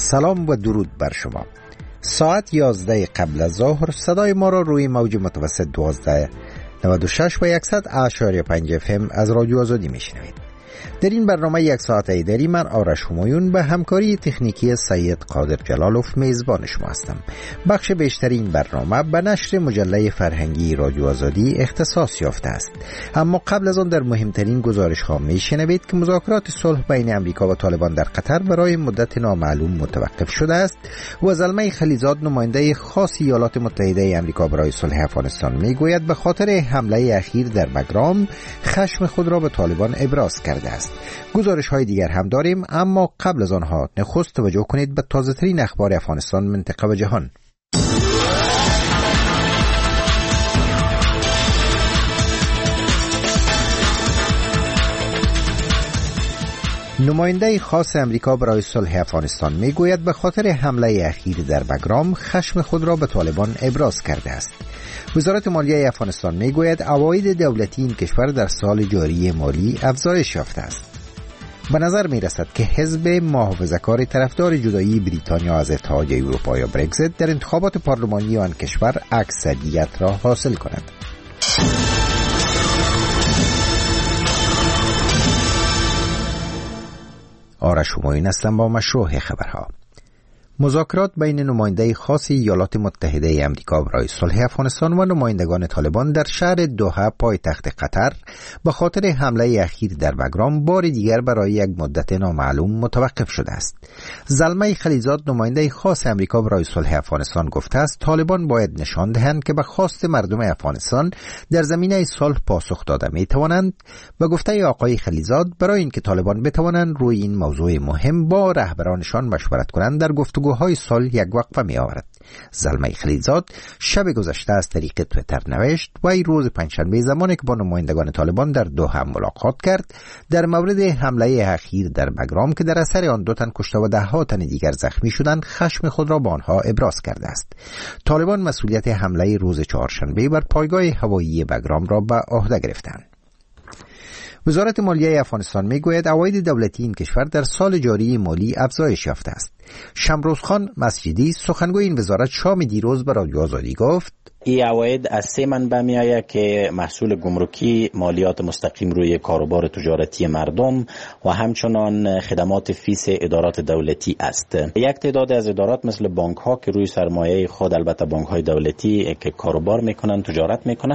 سلام و درود بر شما. ساعت 11 قبل از ظهر صدای ما را روی موج متوسط 1296 و 100.5 FM از رادیو آزادی میشنوید. در این برنامه یک ساعت ایدری من آرش همایون به همکاری تکنیکی سید قادر جلالوف میزبان شما هستم. بخش بیشتر این برنامه به نشر مجله فرهنگی رادیو آزادی اختصاص یافته است. اما قبل از آن در مهمترین گزارش ها میشنوید که مذاکرات صلح بین امریکا و طالبان در قطر برای مدت نامعلوم متوقف شده است و زلمه خلیزاد نماینده خاص ایالات متحده آمریکا برای صلح افغانستان میگوید به خاطر حمله اخیر در بگرام خشم خود را به طالبان ابراز کرده است. گزارش های دیگر هم داریم، اما قبل از آنها نخست توجه کنید به تازه ترین اخبار افغانستان، منطقه و جهان. نماینده خاص امریکا برای صلح افغانستان میگوید به خاطر حمله اخیر در بگرام خشم خود را به طالبان ابراز کرده است. وزارت مالیه افغانستان میگوید عواید دولتی این کشور در سال جاری مالی افزایش یافته است. به نظر می رسد که حزب محافظه‌کار طرفدار جدایی بریتانیا از اتحادیه اروپا یا برگزیت در انتخابات پارلمانی آن کشور اکثریت را حاصل کند. آرش همایون هستم با مشروع خبرها. مذاکرات بین نماینده خاص ایالات متحده آمریکا برای صلح افغانستان و نمایندگان طالبان در شهر دوحه پایتخت قطر به خاطر حمله اخیر در بگرام بار دیگر برای یک مدت نامعلوم متوقف شده است. زلمه خلیزاد نماینده خاص آمریکا برای صلح افغانستان گفته است طالبان باید نشان دهند که به خواست مردم افغانستان در زمینه صلح پاسخ داده می توانند. به گفته آقای خلیزاد برای اینکه طالبان بتوانند روی این موضوع مهم با رهبرانشان مشورت کنند در گفتگو های سال یک وقفه می آورد. زلمه خلیزاد شب گذشته از طریق تویتر نوشت و ای روز پنجشنبه زمانی که با نمایندگان طالبان در دوحه ملاقات کرد در مورد حمله اخیر در بگرام که در اثر آن 2 تن کشته و 10 تن دیگر زخمی شدند خشم خود را با آنها ابراز کرده است. طالبان مسئولیت حمله روز چهارشنبه بر پایگاه هوایی بگرام را به عهده گرفتند. وزارت مالیه افغانستان میگوید عواید دولتی این کشور در سال جاری مالی افزایش یافته است. شمروزخان مسجدی سخنگوی این وزارت شام دیروز به رادیو آزادی گفت این عواید از 3 منبع می آید که محصول گمرکی، مالیات مستقیم روی کاروبار تجارتی مردم و همچنان خدمات فیس ادارات دولتی است. یک تعداد از ادارات مثل بانک ها که روی سرمایه خود، البته بانک های دولتی که کاروبار میکنن، تجارت میکنن،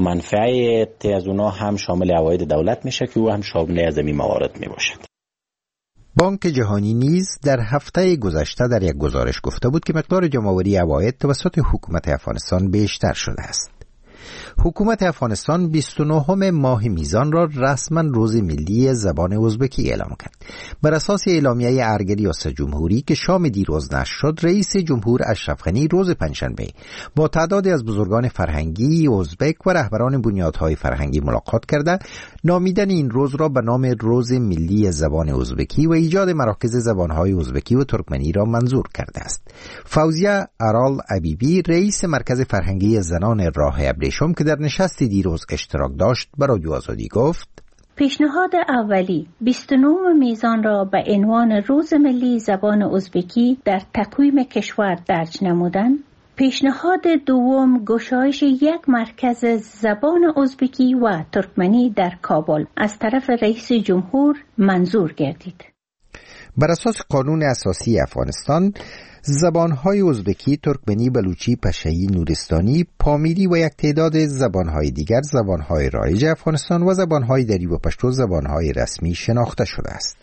منفعت از اونها هم شامل عواید دولت میشه که او هم شامل از این موارد میباشد. بانک جهانی نیز در هفته گذشته در یک گزارش گفته بود که مقدار جمع‌آوری عواید توسط حکومت افغانستان بیشتر شده است. حکومت افغانستان 29 ماه میزان را رسما روز ملی زبان ازبکی اعلام کرد. بر اساس اعلامیه ارگ ریاست جمهوری که شام دیروز نشر شد، رئیس جمهور اشرف غنی روز پنجشنبه با تعدادی از بزرگان فرهنگی ازبک و رهبران بنیادهای فرهنگی ملاقات کرده نامیدن این روز را به نام روز ملی زبان ازبکی و ایجاد مراکز زبانهای ازبکی و ترکمنی را منظور کرده است. فوزیه ارال عبیبی رئیس مرکز فرهنگی زنان راه ابریشم که در نشست دیروز اشتراک داشت به رادیو آزادی گفت پیشنهاد اولی 29 میزان را به عنوان روز ملی زبان ازبکی در تقویم کشور درج نمودن. پیشنهاد دوم گشایش یک مرکز زبان ازبکی و ترکمنی در کابل از طرف رئیس جمهور منظور گردید. بر اساس قانون اساسی افغانستان زبانهای ازبکی، ترکمنی، بلوچی، پشه‌ای، نورستانی، پامیری و یک تعداد زبانهای دیگر زبانهای رایج افغانستان و زبانهای دری و پشتو زبانهای رسمی شناخته شده است.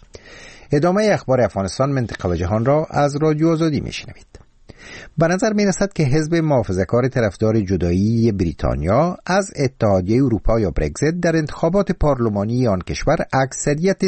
ادامه اخبار افغانستان، منطقه و جهان را از رادیو آزادی میشنوید. به نظر می رسد که حزب محافظه‌کار طرفدار جدایی بریتانیا از اتحادیه اروپا یا برگزیت در انتخابات پارلمانی آن کشور اکثریت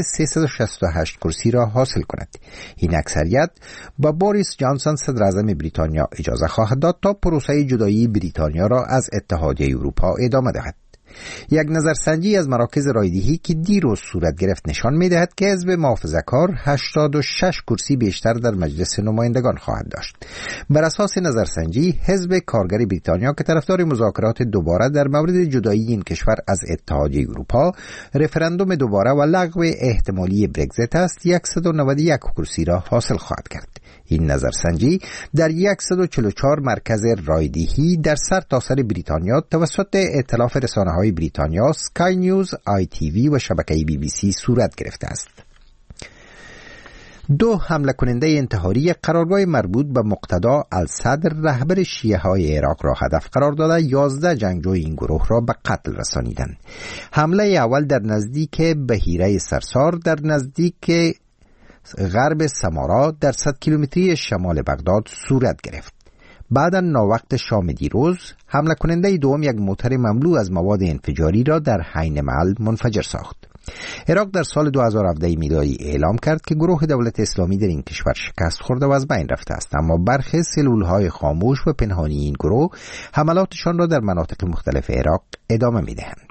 368 کرسی را حاصل کند. این اکثریت با بوریس جانسون صدر اعظم بریتانیا اجازه خواهد داد تا پروسه جدایی بریتانیا را از اتحادیه اروپا ادامه دهد. یک نظرسنجی از مراکز رایدهی که دیروز صورت گرفت نشان می‌دهد که حزب محافظه‌کار 86 کرسی بیشتر در مجلس نمایندگان خواهد داشت. بر اساس نظرسنجی، حزب کارگر بریتانیا که طرفدار مذاکرات دوباره در مورد جدایی این کشور از اتحادیه اروپا، رفراندوم دوباره و لغو احتمالی برگزیت است، 191 کرسی را حاصل خواهد کرد. این نظرسنجی در 144 مرکز رایدهی در سرتاسر بریتانیا توسط ائتلاف رسانه‌های بریتانیا، سکای نیوز، ITV و شبکه BBC صورت گرفته است. 2 حمله کننده انتحاری قرارگاه مربوط به مقتدا الصدر رهبر شیعه های عراق را هدف قرار داده 11 جنگجو این گروه را به قتل رسانیدند. حمله اول در نزدیک بحیره سرسار در نزدیک غرب سمارا در 100 کیلومتری شمال بغداد صورت گرفت. بعدا ناوقت شام دیروز حمله کننده دوم یک موتر مملو از مواد انفجاری را در حین محل منفجر ساخت. عراق در سال 2017 میلادی اعلام کرد که گروه دولت اسلامی در این کشور شکست خورده و از بین رفته است، اما برخی سلولهای خاموش و پنهانی این گروه حملاتشان را در مناطق مختلف عراق ادامه می‌دهند.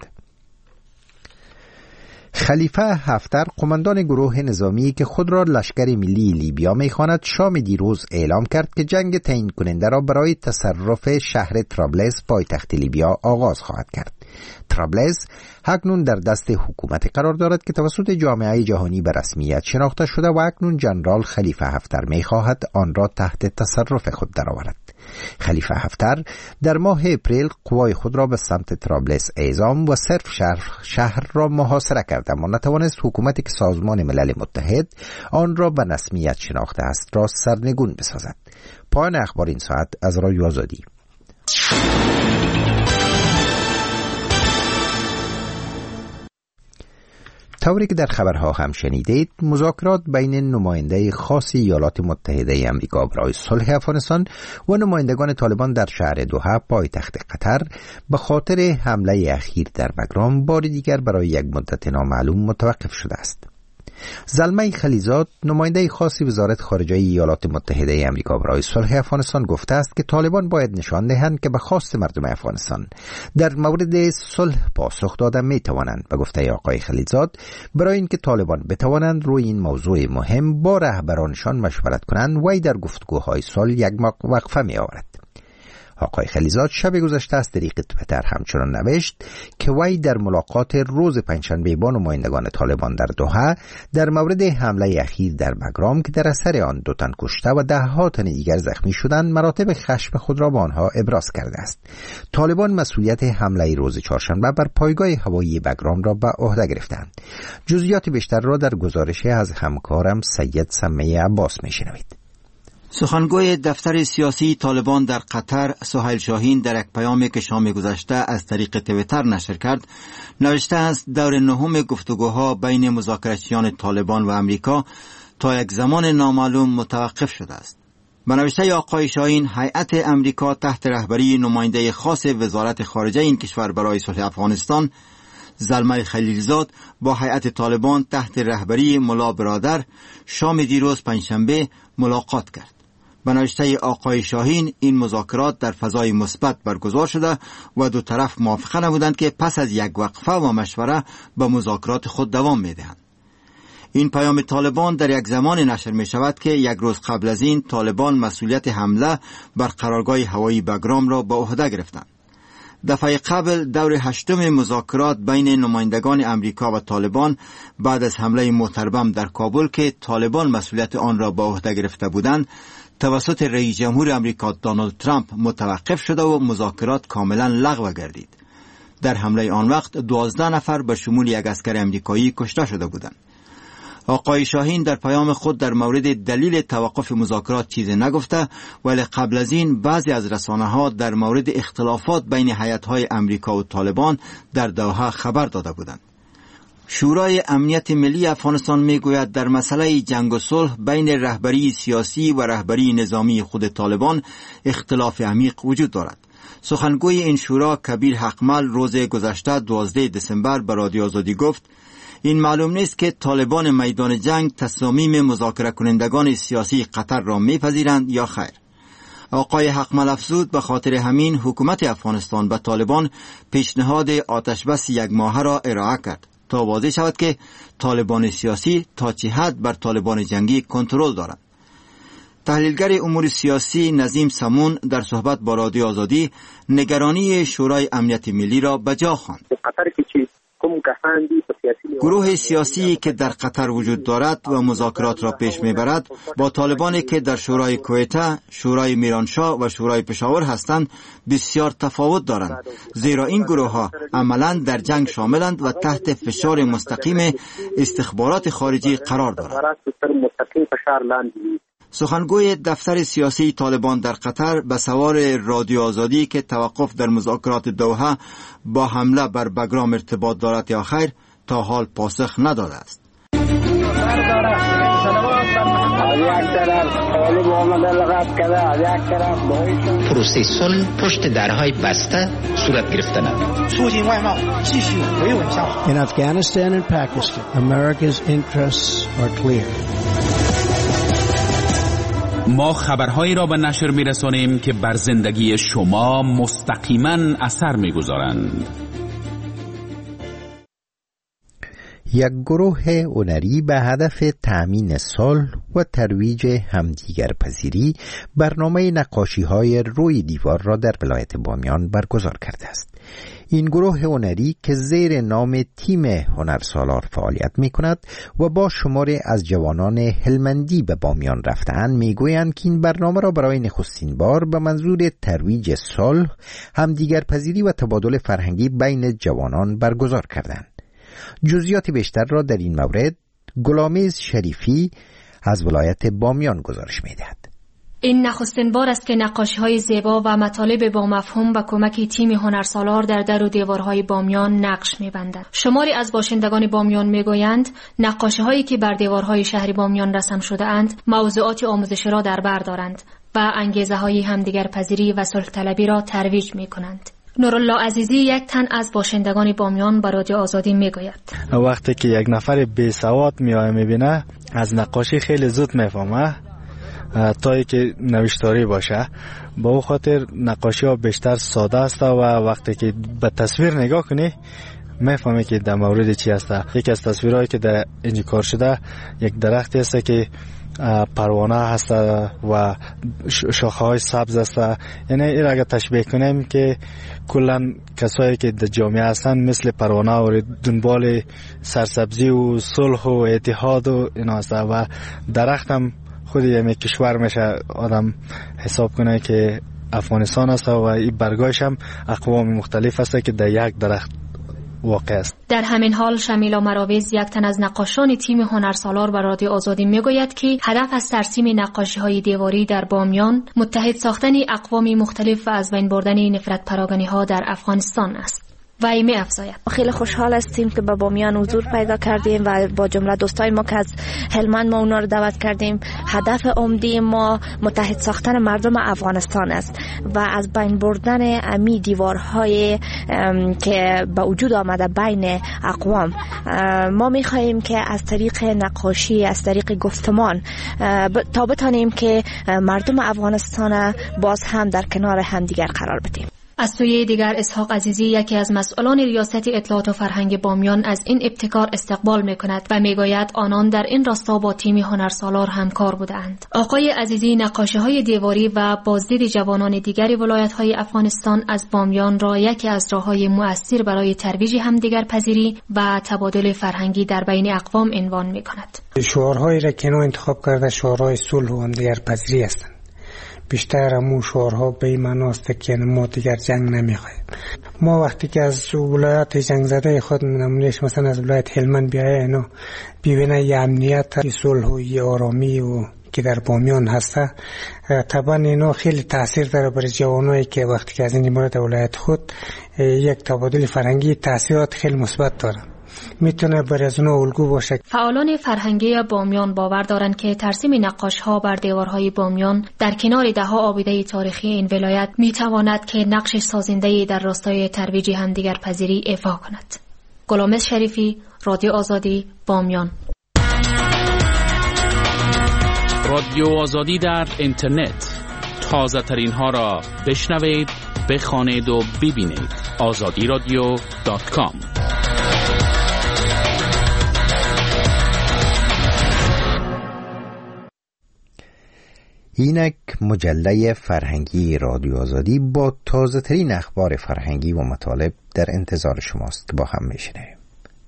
خلیفه حفتر، قماندان گروه نظامی که خود را لشکر ملی لیبیا می‌خواند، شام دیروز اعلام کرد که جنگ تعیین کننده را برای تصرف شهر طرابلس پایتخت لیبیا آغاز خواهد کرد. طرابلس اکنون در دست حکومت قرار دارد که توسط جامعه جهانی به رسمیت شناخته شده و اکنون جنرال خلیفه حفتر می‌خواهد آن را تحت تصرف خود درآورد. خلیفه حفتر در ماه اپریل قوای خود را به سمت طرابلس اعزام و صرف شهر را محاصره کرد، اما نتوانست حکومتی که سازمان ملل متحد آن را به رسمیت شناخته است را سرنگون بسازد. پایان اخبار این ساعت از رادیو آزادی. طوری که در خبرها هم شنیدید، مذاکرات بین نماینده خاص ایالات متحده آمریکا برای صلح افغانستان و نمایندگان طالبان در شهر دوحه پایتخت قطر به خاطر حمله اخیر در بگرام بار دیگر برای یک مدت نامعلوم متوقف شده است. زلمه خلیزاد، نماینده خاص وزارت خارجه ایالات متحده آمریکا برای صلح افغانستان، گفته است که طالبان باید نشان دهند که به خواست مردم افغانستان در مورد صلح پاسخ دادن می توانند. به گفته آقای خلیزاد، برای اینکه طالبان بتوانند روی این موضوع مهم با رهبرانشان مشورت کنند، وی در گفتگوهای صلح یک وقفه می آورد. آقای خلیزاد شب گذشته از طریق توییتر همچنان نوشت که وی در ملاقات روز پنجشنبه با نمایندگان طالبان در دوحه در مورد حمله اخیر در بگرام که در اثر آن 2 تن کشته و 10 تن دیگر زخمی شدند، مراتب خشم خود را با آنها ابراز کرده است. طالبان مسئولیت حمله روز چهارشنبه بر پایگاه هوایی بگرام را به عهده گرفتند. جزئیات بیشتر را در گزارش از همکارم سید سمیه عباس میشنوید. سخنگوی دفتر سیاسی طالبان در قطر، سهیل شاهین، در یک پیامی که شام گذشته از طریق توییتر نشر کرد، نوشته است دور 9 گفتگوها بین مذاکراتچیان طالبان و امریکا تا یک زمان نامعلوم متوقف شده است. به نوشته آقای شاهین، هیئت امریکا تحت رهبری نماینده خاص وزارت خارجه این کشور برای صلح افغانستان، زلمه خلیلزاد، با هیئت طالبان تحت رهبری ملا برادر شام دیروز پنجشنبه ملاقات کرد. به نوشته آقای شاهین، این مذاکرات در فضای مثبت برگزار شده و 2 طرف موافقه نمودند که پس از یک وقفه و مشوره به مذاکرات خود دوام می‌دهند. این پیام طالبان در یک زمان نشر می شود که 1 روز قبل از این طالبان مسئولیت حمله بر قرارگاه هوایی بگرام را به عهده گرفتند. دفعه قبل دور 8 مذاکرات بین نمایندگان امریکا و طالبان بعد از حمله موتربم در کابل که طالبان مسئولیت آن را به عهده گرفته بودند، توسط رئیس جمهور امریکا دونالد ترامپ متوقف شده و مذاکرات کاملا لغو گردید. در حمله آن وقت 12 نفر به شمول 1 عسکر امریکایی کشته شده بودند. آقای شاهین در پیام خود در مورد دلیل توقف مذاکرات چیزی نگفته، ولی قبل از این بعضی از رسانه‌ها در مورد اختلافات بین هیئت‌های امریکا و طالبان در دوحه خبر داده بودند. شورای امنیت ملی افغانستان میگوید در مسئله جنگ و صلح بین رهبری سیاسی و رهبری نظامی خود طالبان اختلاف عمیق وجود دارد. سخنگوی این شورا کبیر حقمل روز گذشته 12 دسامبر به رادیو آزادی گفت این معلوم نیست که طالبان میدان جنگ تصامیم مذاکره کنندگان سیاسی قطر را میپذیرند یا خیر. آقای حقمل افزود به خاطر همین حکومت افغانستان به طالبان پیشنهاد آتشبس 1 ماهه را ارائه کرد تا واضح شود که طالبان سیاسی تا چه حد بر طالبان جنگی کنترل دارند. تحلیلگر امور سیاسی نظیم سمون در صحبت با رادیو آزادی نگرانی شورای امنیت ملی را به جا خواند. گروه سیاسی که در قطر وجود دارد و مذاکرات را پیش میبرد با طالبانی که در شورای کویته، شورای میرانشاه و شورای پشاور هستند بسیار تفاوت دارند، زیرا این گروه ها عملاً در جنگ شاملند و تحت فشار مستقیم استخبارات خارجی قرار دارند. سخنگوی دفتر سیاسی طالبان در قطر به سوال رادیو آزادی که توقف در مذاکرات دوحه با حمله بر بگرام ارتباط دارد یا خیر تا حال پاسخ نداده است. پروسه صلح پشت درهای بسته صورت گرفتند. In Afghanistan and Pakistan, America's interests are clear. ما خبرهایی را به نشر می‌رسانیم که بر زندگی شما مستقیما اثر می‌گذارند. یک گروه هنری به هدف تأمین صلح و ترویج همدیگر پذیری برنامه نقاشی‌های روی دیوار را در ولایت بامیان برگزار کرده است. این گروه هنری که زیر نام تیم هنرسالار فعالیت می کند و با شماری از جوانان هلمندی به بامیان رفتند میگویند که این برنامه را برای نخستین بار به منظور ترویج صلح، همدیگر پذیری و تبادل فرهنگی بین جوانان برگزار کردند. جزئیات بیشتر را در این مورد گلامیز شریفی از ولایت بامیان گزارش می‌دهد. این نخستین بار است که نقاشی‌های زیبا و مطالب با مفهوم با کمک تیم هنرسالار در و دیوارهای بامیان نقش می‌بندند. شماری از باشندگان بامیان می‌گویند نقاشی‌هایی که بر دیوارهای شهر بامیان رسم شده‌اند موضوعات آموزشی را در بر دارند و انگیزه‌های همدیگر پذیری و صلح طلبی را ترویج می‌کنند. نورالله عزیزی یک تن از باشندگان بامیان به رادیو آزادی میگوید وقتی که یک نفر بی سواد میاد میبینه از نقاشی خیلی زود میفهمه تا که نوشتاری باشه. با او خاطر نقاشی ها بیشتر ساده است و وقتی که به تصویر نگاه کنی میفهمی که در مورد چی است. یکی از تصویرهایی که در اینجا کار شده یک درختی است که پروانه هست و شاخه‌های سبز است. یعنی این اگر تشبیه کنیم که کلا کسایی که در جامعه هستن مثل پروانه و دنبال سرسبزی و صلح و اتحاد و اینا هست و درخت هم خود یعنی کشور میشه آدم حساب کنه که افغانستان است و این برگاش هم اقوام مختلف است که در یک درخت واقع است. در همین حال شمیلا مراویز یک تن از نقاشان تیم هنرسالار و رادیو آزادی میگوید که هدف از ترسیم نقاشی‌های دیواری در بامیان متحد ساختن اقوام مختلف و از بین بردن نفرت پراگانی‌ها در افغانستان است. و می افزاید خیلی خوشحال هستیم که به بامیان حضور پیدا کردیم و با جمله دوستای ما که از هلمند ما اونا رو دعوت کردیم. هدف عمده ما متحد ساختن مردم افغانستان است و از بین بردن امی دیوارهای که به وجود آمده بین اقوام. ما می‌خواهیم که از طریق نقاشی، از طریق گفتمان تا بتانیم که مردم افغانستان باز هم در کنار همدیگر قرار بدیم. از سوی دیگر اسحاق عزیزی یکی از مسئولان ریاست اطلاعات و فرهنگ بامیان از این ابتکار استقبال می‌کند و میگوید آنان در این راستا با تیم هنرسالار همکار بودند. آقای عزیزی نقاشی‌های دیواری و بازدید جوانان دیگر ولایت‌های افغانستان از بامیان را یکی از راه‌های مؤثر برای ترویج همدیگر پذیری و تبادل فرهنگی در بین اقوام عنوان می‌کند. شعارهایی را که انتخاب کرده شعارهای صلح و همدیگر پذیری هستند. بیشتر همون شعارها به این معناست که ما دیگر جنگ نمیخوایم. ما وقتی که از ولایت جنگ زده خود نمونهش مثلا از ولایت هلمند بیایه اینا ببینه یه امنیت، یه صلح و یه آرامی و که در بامیان هسته، طبعا اینا خیلی تاثیر داره برای جوانایی که وقتی که از این مورد ولایت خود یک تبادل فرهنگی تاثیرات خیلی مثبت داره. میتونه برای از اونها الگو باشه. فعالان فرهنگی بامیان باور دارند که ترسیم نقاش‌ها بر دیوارهای بامیان در کنار ده‌ها آبیده تاریخی این ولایت میتواند که نقش سازنده‌ای در راستای ترویج همدیگر پذیری ایفا کند. گلامز شریفی، رادیو آزادی، بامیان. رادیو آزادی در اینترنت تازه ترین ها را بشنوید، بخوانید و ببینید. azadiradio.com. اینک مجله فرهنگی رادیو آزادی با تازه ترین اخبار فرهنگی و مطالب در انتظار شماست که با هم میشنویم.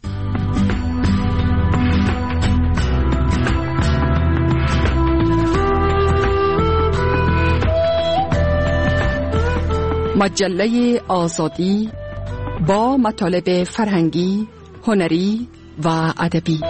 مجله آزادی با مطالب فرهنگی، هنری و ادبی.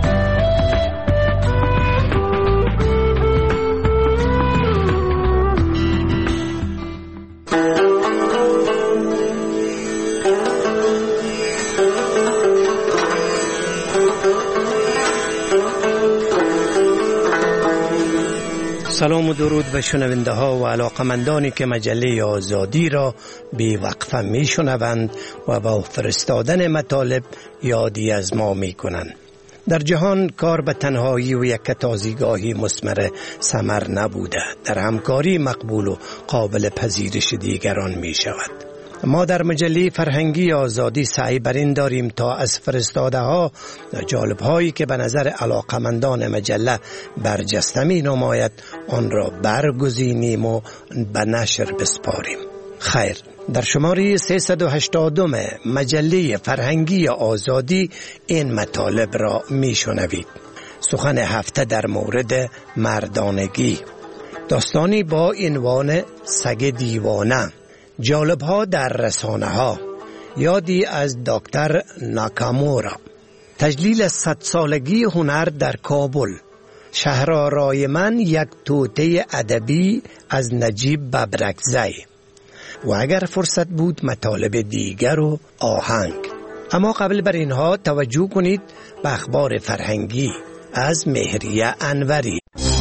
سلام و درود به شنونده ها و علاقمندانی که مجله آزادی را بی وقفه می شنوند و با فرستادن مطالب یادی از ما می کنند. در جهان کار به تنهایی و یک تازیگاهی مثمر ثمر نبوده، در همکاری مقبول و قابل پذیرش دیگران می شود. ما در مجله فرهنگی آزادی سعی بر این داریم تا از فرستاده ها جالب هایی که به نظر علاقمندان مجله برجسته می نماید آن را برگزینیم و به نشر بسپاریم. خیر، در شماره 380 مجله فرهنگی آزادی این مطالب را می شنوید. سخن هفته در مورد مردانگی، داستانی با عنوان سگ دیوانه، جالب ها در رسانه ها، یادی از دکتر ناکامورا، تجلیل 100 سالگی هنر در کابل، شهرآرای من یک توطئه ادبی از نجیب ببرکزی و اگر فرصت بود مطالب دیگر و آهنگ. اما قبل بر اینها توجه کنید به اخبار فرهنگی از مهریه انوری.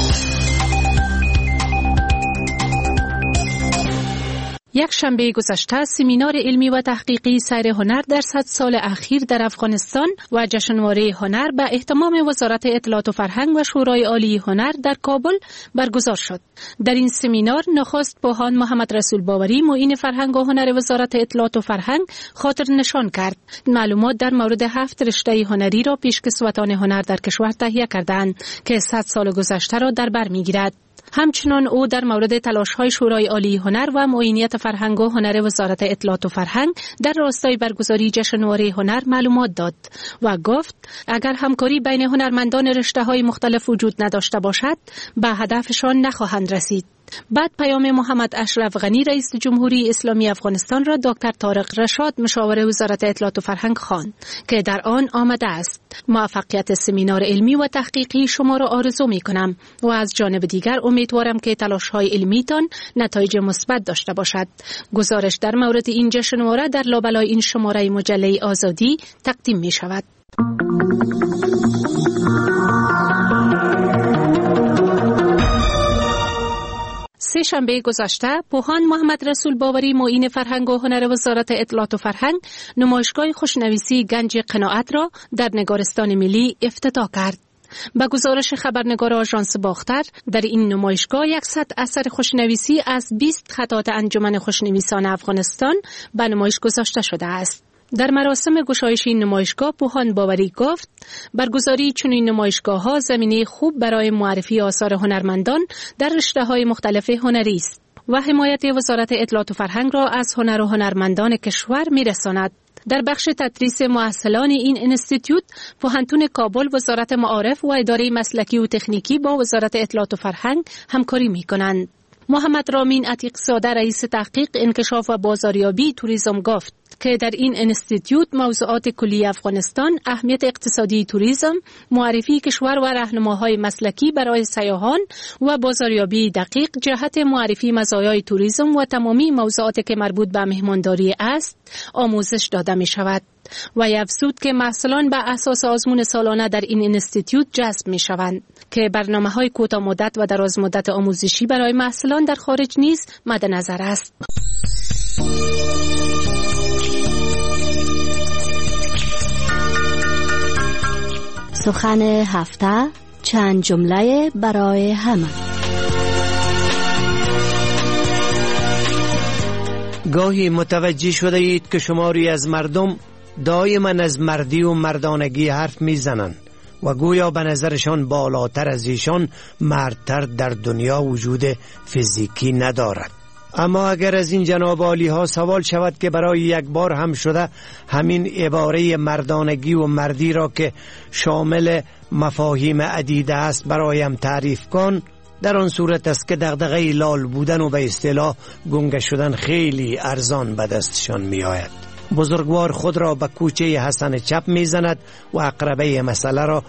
یک شنبه گذشته سمینار علمی و تحقیقی سیر هنر در 100 سال اخیر در افغانستان و جشنواره هنر به اهتمام وزارت اطلاعات و فرهنگ و شورای عالی هنر در کابل برگزار شد. در این سمینار نخست پوهان محمد رسول باوری معین فرهنگ و هنر وزارت اطلاعات و فرهنگ خاطر نشان کرد. معلومات در مورد 7 رشته هنری را پیشکسوتان هنر در کشور تهیه کردند که 100 سال گذشته را در بر می‌گیرد. همچنان او در مورد تلاش‌های شورای عالی هنر و معینیت فرهنگ و هنر وزارت اطلاعات و فرهنگ در راستای برگزاری جشنواره هنر معلومات داد و گفت اگر همکاری بین هنرمندان رشته‌های مختلف وجود نداشته باشد به هدفشان نخواهند رسید. بعد پیام محمد اشرف غنی رئیس جمهوری اسلامی افغانستان را دکتر طارق رشاد مشاور وزارت اطلاعات و فرهنگ خواند که در آن آمده است: موفقیت سمینار علمی و تحقیقی شما را آرزو می کنم و از جانب دیگر امیدوارم که تلاش‌های علمیتان نتایج مثبت داشته باشد. گزارش در مورد این جشنواره در لابلای این شماره مجله آزادی تقدیم می شود. سه شنبه گذشته پوهان محمد رسول باوری معین فرهنگ و هنر وزارت اطلاعات و فرهنگ نمایشگاه خوشنویسی گنج قناعت را در نگارستان ملی افتتاح کرد. با گزارش خبرنگار آژانس باختر در این نمایشگاه 100 اثر خوشنویسی از 20 خطاط انجمن خوشنویسان افغانستان به نمایش گذاشته شده است. در مراسم گشایش این نمایشگاه پوهان باوری گفت برگزاری چنین نمایشگاه‌ها زمینه خوب برای معرفی آثار هنرمندان در رشته‌های مختلف هنری است و حمایت وزارت اطلاعات و فرهنگ را از هنر و هنرمندان کشور می‌رساند. در بخش تدریس مؤهلان این انستیتیوت پوهنتون کابل، وزارت معارف و اداره مسلکی و تکنیکی با وزارت اطلاعات و فرهنگ همکاری می‌کنند. محمد رامین عتیق‌زاده رئیس تحقیق انکشاف و بازاریابی توریسم گفت که در این انستیتیوت موضوعات کلی افغانستان، اهمیت اقتصادی توریسم، معرفی کشور و راهنماهای مسلکی برای سیاحان و بازاریابی دقیق جهت معرفی مزایای توریسم و تمامی موضوعاتی که مربوط به مهمانداری است آموزش داده می شود و افزود که محصلان به اساس آزمون سالانه در این انستیتیوت جذب می شوند که برنامه‌های کوتاه مدت و دراز مدت آموزشی برای محصلان در خارج نیز مد نظر است. سخن هفته، چند جمله برای همه. گاهی متوجه شده اید که شماری از مردم دائما از مردی و مردانگی حرف میزنند و گویا به نظرشان بالاتر از ایشان مردتر در دنیا وجود فیزیکی ندارد. اما اگر از این جناب عالی ها سوال شود که برای یک بار هم شده همین عباره مردانگی و مردی را که شامل مفاهیم عدیده است برایم تعریف کن، در آن صورت است که دغدغه لال بودن و به اصطلاح گنگ شدن خیلی ارزان به دستشان می آید. بزرگوار خود را به کوچه حسن چپ می زند و عقربه مسئله را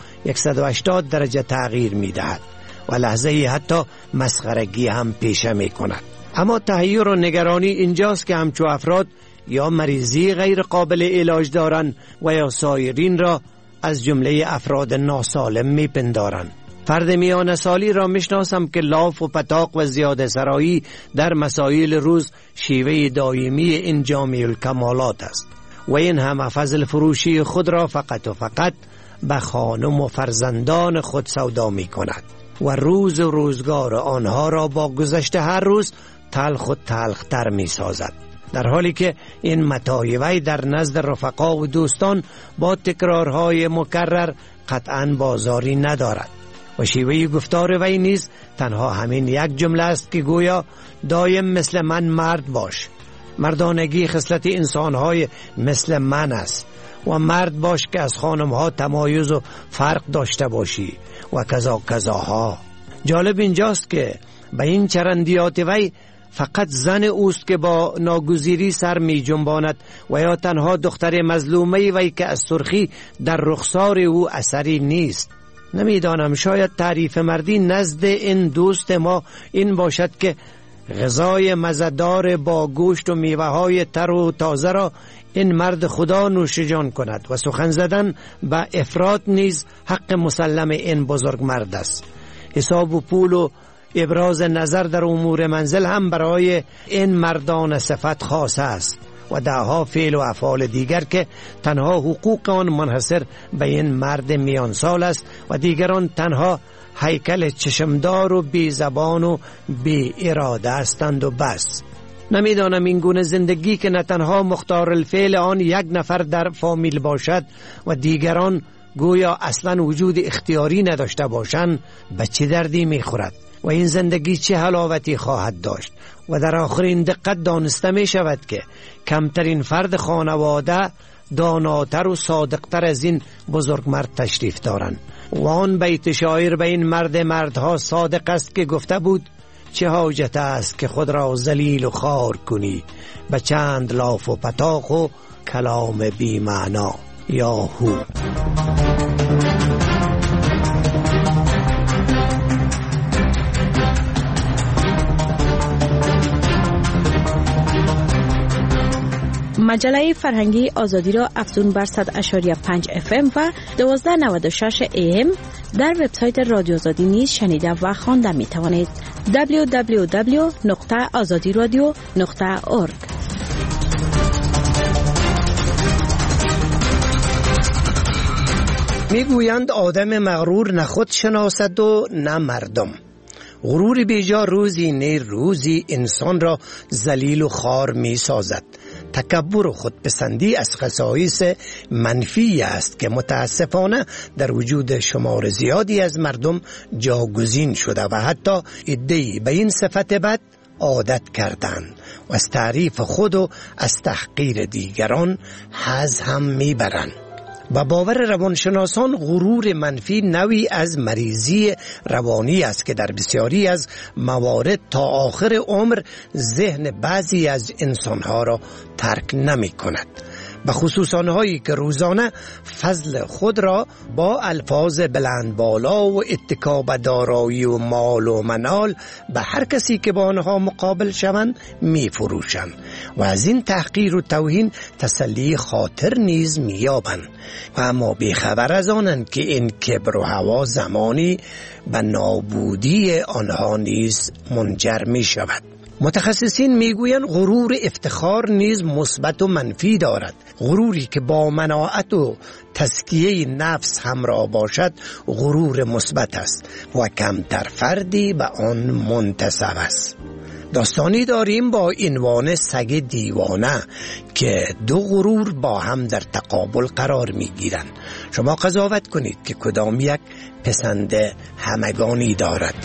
180 درجه تغییر می دهد و لحظه حتی مسخرگی هم پیشه می کند. اما تحیر و نگرانی اینجاست که همچو افراد یا مریضی غیر قابل علاج دارند و یا سایرین را از جمله افراد ناسالم می پندارند. فرد میان سالی را میشناسم که لاف و پتاق و زیاده سرایی در مسائل روز شیوه دائمی این جامع الکمالات است و این هم فضل فروشی خود را فقط و فقط به خانم و فرزندان خود سودا می کند و روز و روزگار آنها را با گذشت هر روز تلخ و تلختر می سازد، در حالی که این متاعی در نزد رفقا و دوستان با تکرارهای مکرر قطعاً بازاری ندارد و شیوه گفتار وی نیز تنها همین یک جمله است که گویا دایم مثل من مرد باش. مردانگی خصلت انسانهای مثل من است و مرد باش که از خانمها تمایز و فرق داشته باشی و کذا کذاها. جالب اینجاست که به این چرندیات وی فقط زن اوست که با ناگزیری سر می جنباند و یا تنها دختر مظلومه وی که از سرخی در رخسار او اثری نیست. نمیدانم، شاید تعریف مردی نزد این دوست ما این باشد که غذای مزه‌دار با گوشت و میوه‌های تر و تازه را این مرد خدا نوش جان کند و سخن زدن به افراط نیز حق مسلم این بزرگ مرد است. حساب و پول و ابراز نظر در امور منزل هم برای این مردان صفت خاصه است و دهها فعل و افعال دیگر که تنها حقوق آن منحصر به این مرد میان سال است و دیگران تنها هیکل چشمدار و بی زبان و بی اراده هستند و بس. نمیدانم این گونه زندگی که نه تنها مختار الفعل آن یک نفر در فامیل باشد و دیگران گویا اصلا وجود اختیاری نداشته باشند به چه دردی میخورد و این زندگی چه حلاوتی خواهد داشت و در آخرین دقت دانسته می شود که کمترین فرد خانواده داناتر و صادقتر از این بزرگ مرد تشریف دارند و آن بیت شاعر به این مردها صادق است که گفته بود چه حاجت است که خود را ذلیل و خوار کنی به چند لاف و پتاق و کلام بی معنا یا هو. مجله فرهنگی آزادی را افزون بر 100.5 FM و 1296 AM در وبسایت رادیو آزادی نیز شنیده و خوانده می توانید. www.azadiradio.org. میگویند آدم مغرور نه خود شناسد و نه مردم. غرور بیجا روزی نه روزی انسان را ذلیل و خوار می سازد. تکبر و خودپسندی از خصایص منفی است که متاسفانه در وجود شمار زیادی از مردم جاگزین شده و حتی عده‌ای به این صفت بد عادت کردند و از تعریف خود و از تحقیر دیگران حظ هم میبرند. با باور روانشناسان غرور منفی نوعی از مریضی روانی است که در بسیاری از موارد تا آخر عمر ذهن بعضی از انسانها را ترک نمی کند، به خصوص آنهایی که روزانه فضل خود را با الفاظ بلند بالا و اتکا به دارایی و مال و منال به هر کسی که با آنها مقابل شوند می فروشند و از این تحقیر و توهین تسلی خاطر نیز می یابند و اما بیخبر از آنند که این کبر و هوا زمانی به نابودی آنها نیز منجر می شود. متخصصین میگویند غرور افتخار نیز مثبت و منفی دارد. غروری که با مناعت و تزکیه نفس همراه باشد غرور مثبت است و کمتر فردی به آن منتسب است. داستانی داریم با عنوان سگ دیوانه که دو غرور با هم در تقابل قرار می گیرند. شما قضاوت کنید که کدام یک پسند همگانی دارد.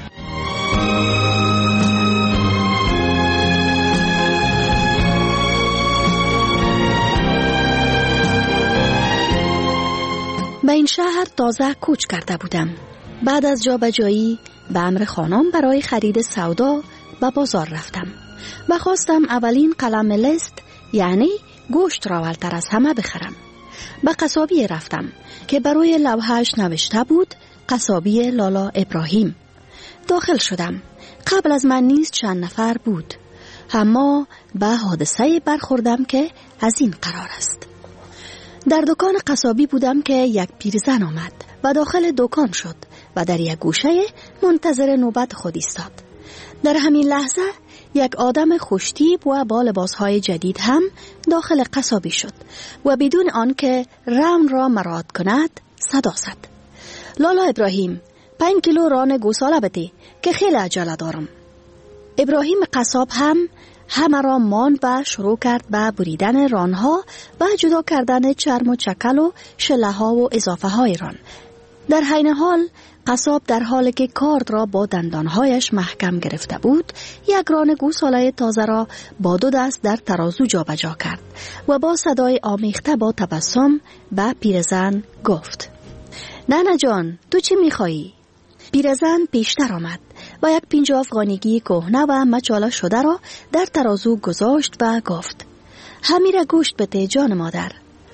به این شهر تازه کوچ کرده بودم. بعد از جابجایی به امر خانم برای خرید سودا به بازار رفتم و خواستم اولین قلم لست یعنی گوشت را اولتر از همه بخرم. به قصابی رفتم که برای لوحه‌اش نوشته بود قصابی لالا ابراهیم. داخل شدم. قبل از من نیز چند نفر بود، اما به حادثه برخوردم که از این قرار است. در دکان قصابی بودم که یک پیرزن آمد و داخل دکان شد و در یک گوشه منتظر نوبت خود ایستاد. در همین لحظه یک آدم خوشتیپ و با لباسهای جدید هم داخل قصابی شد و بدون آنکه رمن را مراعات کند صدا زد: لالا ابراهیم 5 کیلو ران گوساله بده که خیلی عجله دارم. ابراهیم قصاب هم همه را ماند و شروع کرد به بریدن رانها و جدا کردن چرم و چکل و شله ها و اضافه های ران. در حین حال قصاب در حالی که کارد را با دندانهایش محکم گرفته بود، یک ران گوساله تازه را با 2 دست در ترازو جابجا کرد و با صدای آمیخته با تبسم به پیرزن گفت: نانا جان، تو چی میخوایی؟ پیرزن پیشتر آمد و یک 50 افغانیگی کهنه و مچاله شده را در ترازو گذاشت و گفت: همین را گوشت بده جان مادر.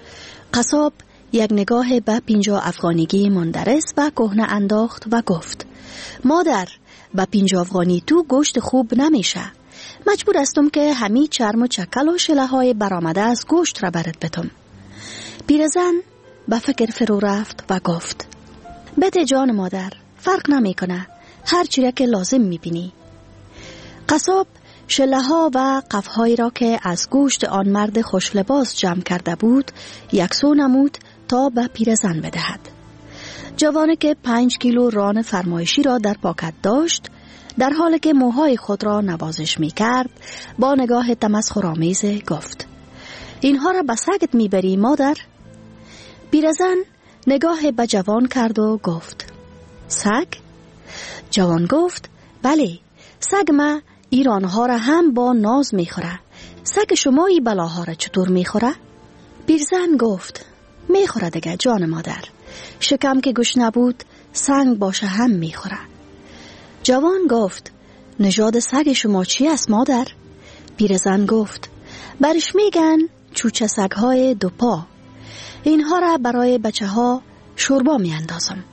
قصاب یک نگاه به 50 افغانیگی مندرس و کهنه انداخت و گفت: مادر، به 50 افغانی تو گوشت خوب نمیشه. مجبور استم که همین چرم و چکل و شله های برآمده از گوشت را برات بتم. پیرزن به فکر فرو رفت و گفت: بده جان مادر، فرق نمیکنه، هر چیزی که لازم میبینی. قصاب شله ها و قفهایی را که از گوشت آن مرد خوش لباس جمع کرده بود یکسو نمود تا به پیرزن بدهد. جوانی که 5 کیلو ران فرمایشی را در پاکت داشت، در حالی که موهای خود را نوازش میکرد با نگاه تمسخرآمیز گفت: اینها را به سگت میبری مادر؟ پیرزن نگاه به جوان کرد و گفت: سگ؟ جوان گفت: بله، سگ ما ایرانها را هم با ناز میخوره. سگ شما ای بلاها را چطور میخوره؟ پیرزن گفت: میخوره دیگه جان مادر، شکم که گوش نبود سنگ باشه هم میخوره. جوان گفت: نژاد سگ شما چی است مادر؟ پیرزن گفت: برش میگن چوچه سگهای 2 پا. اینها را برای بچه ها شوربا میاندازم.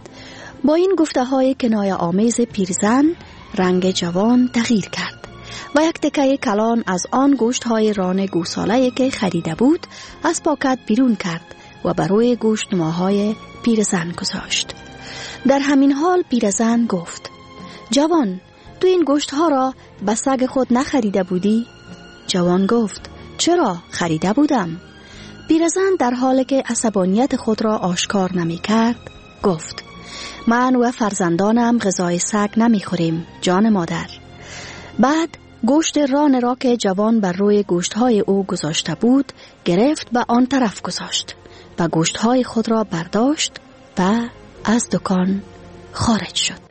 با این گفته های کنایه آمیز پیرزن رنگ جوان تغییر کرد و یک تکه کلان از آن گوشت های ران گوساله که خریده بود از پاکت بیرون کرد و بر روی گوشت ماهای پیرزن گذاشت. در همین حال پیرزن گفت: جوان، تو این گوشت ها را به سگ خود نخریده بودی؟ جوان گفت: چرا، خریده بودم. پیرزن در حالی که عصبانیت خود را آشکار نمی کرد گفت: من و فرزندانم غذای سگ نمی خوریم جان مادر. بعد گوشت ران را که جوان بر روی گوشت های او گذاشته بود گرفت و آن طرف گذاشت و گوشت های خود را برداشت و از دکان خارج شد.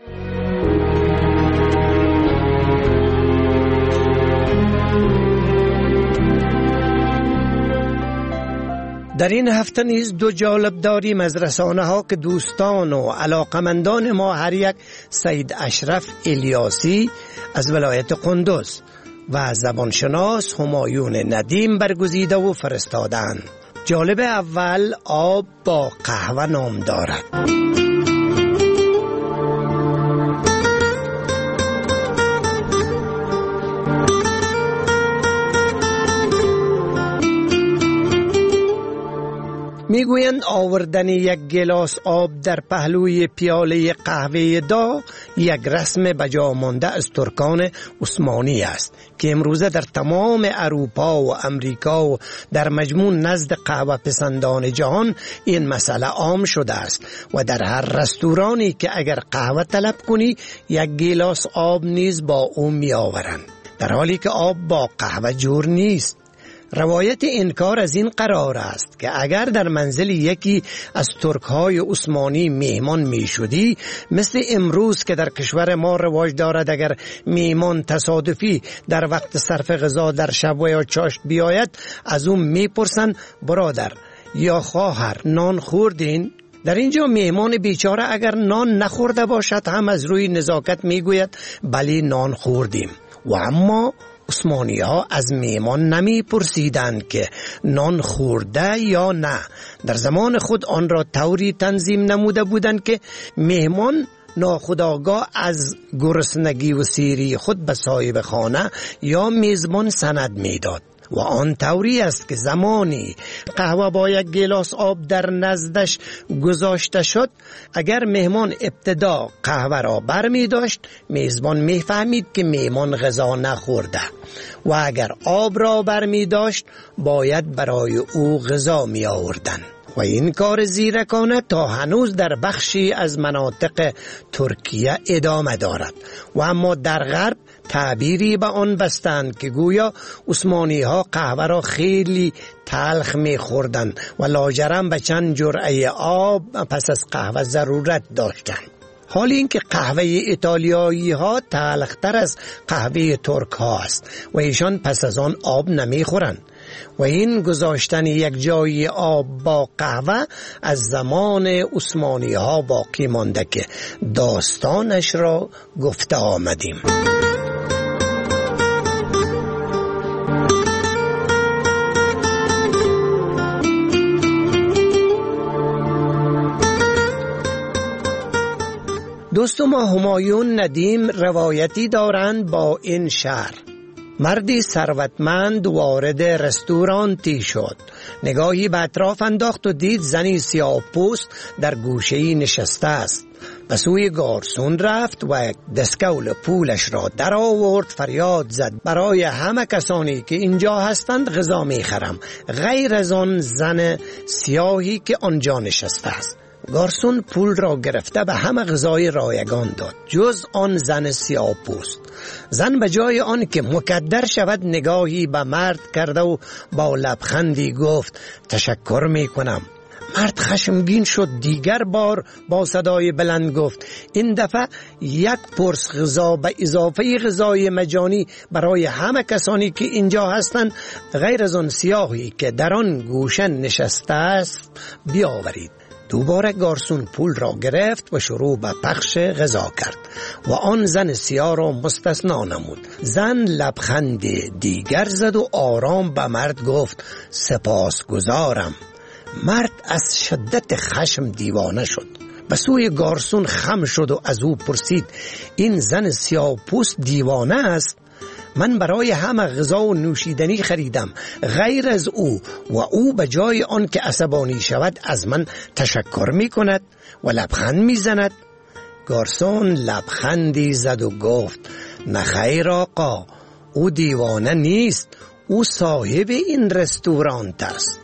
در این هفته نیز 2 جالب داریم از رسانه ها که دوستان و علاقمندان ما هر یک سید اشرف الیاسی از ولایت قندوز و زبانشناس همایون ندیم برگزیده و فرستادند. جالب اول آب با قهوه نام دارد. میگویند آوردن یک گلاس آب در پهلوی پیاله قهوه داغ یک رسم بجا مانده از ترکان عثمانی است که امروزه در تمام اروپا و امریکا و در مجموع نزد قهوه پسندان جهان این مسئله عام شده است و در هر رستورانی که اگر قهوه طلب کنی یک گلاس آب نیز با او می آورند. در حالی که آب با قهوه جور نیست. روایت انکار از این قرار است که اگر در منزل یکی از ترک‌های عثمانی مهمان می شدی، مثل امروز که در کشور ما رواج دارد اگر مهمان تصادفی در وقت صرف غذا در شب و یا چاشت بیاید، از اون می پرسن برادر یا خواهر نان خوردین؟ در اینجا مهمان بیچاره اگر نان نخورده باشد هم از روی نزاکت می گوید بلی نان خوردیم. و اما عثمانی ها از مهمان نمی پرسیدند که نان خورده یا نه. در زمان خود آن را طوری تنظیم نموده بودند که مهمان ناخودآگاه از گرسنگی و سیری خود به صاحب خانه یا میزبان سند میداد. و آن طوری است که زمانی قهوه با یک گلاس آب در نزدش گذاشته شد، اگر مهمان ابتدا قهوه را بر می داشت، میزبان می فهمید که مهمان غذا نخورده و اگر آب را بر می داشت باید برای او غذا می آوردن. و این کار زیرکانه تا هنوز در بخشی از مناطق ترکیه ادامه دارد. و اما در غرب تعبیری به آن بستند که گویا عثمانی ها قهوه را خیلی تلخ می خوردن و لاجرم به چند جرعه آب پس از قهوه ضرورت داشتند. حالی اینکه قهوه ایتالیایی ها تلختر از قهوه ترک ها است و ایشان پس از آن آب نمی خورند. و این گذاشتن یک جای آب با قهوه از زمان عثمانی ها باقی مانده که داستانش را گفته آمدیم. دوستو ما همایون ندیم روایتی دارند با این شعر: مردی ثروتمند وارد رستورانتی شد، نگاهی به اطراف انداخت و دید زنی سیاه‌پوست در گوشه‌ای نشسته است. به سوی گارسون رفت و دستکول پولش را در آورد، فریاد زد برای همه کسانی که اینجا هستند غذا می‌خرم، غیر از آن زن سیاهی که آنجا نشسته است. گارسون پول را گرفته به همه غذای رایگان داد جز آن زن سیاه پوست. زن به جای آن که مکدر شود نگاهی به مرد کرده و با لبخندی گفت تشکر می کنم. مرد خشمگین شد، دیگر بار با صدای بلند گفت این دفعه یک پرس غذا به اضافه غذای مجانی برای همه کسانی که اینجا هستند غیر از آن سیاهی که در آن گوشه نشسته است بیاورید. دوباره گارسون پول را گرفت و شروع به پخش غذا کرد و آن زن سیاه را مستثنا نمود. زن لبخند دیگر زد و آرام به مرد گفت سپاسگزارم. مرد از شدت خشم دیوانه شد، به سوی گارسون خم شد و از او پرسید این زن سیاه پوست دیوانه است؟ من برای همه غذا و نوشیدنی خریدم غیر از او و او به جای آن که عصبانی شود از من تشکر می کند و لبخند می زند. گارسون لبخندی زد و گفت نه خیر آقا، او دیوانه نیست، او صاحب این رستورانت است.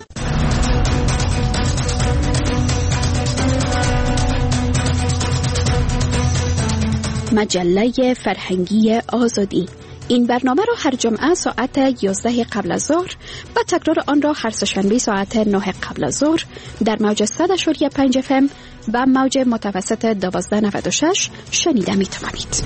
مجله فرهنگی آزادی. این برنامه را هر جمعه ساعت 11 قبل از ظهر و تکرار آن را هر سه‌شنبه ساعت 9 قبل از ظهر در موج 100.5 FM و موج متوسط 1296 شنیده می توانید.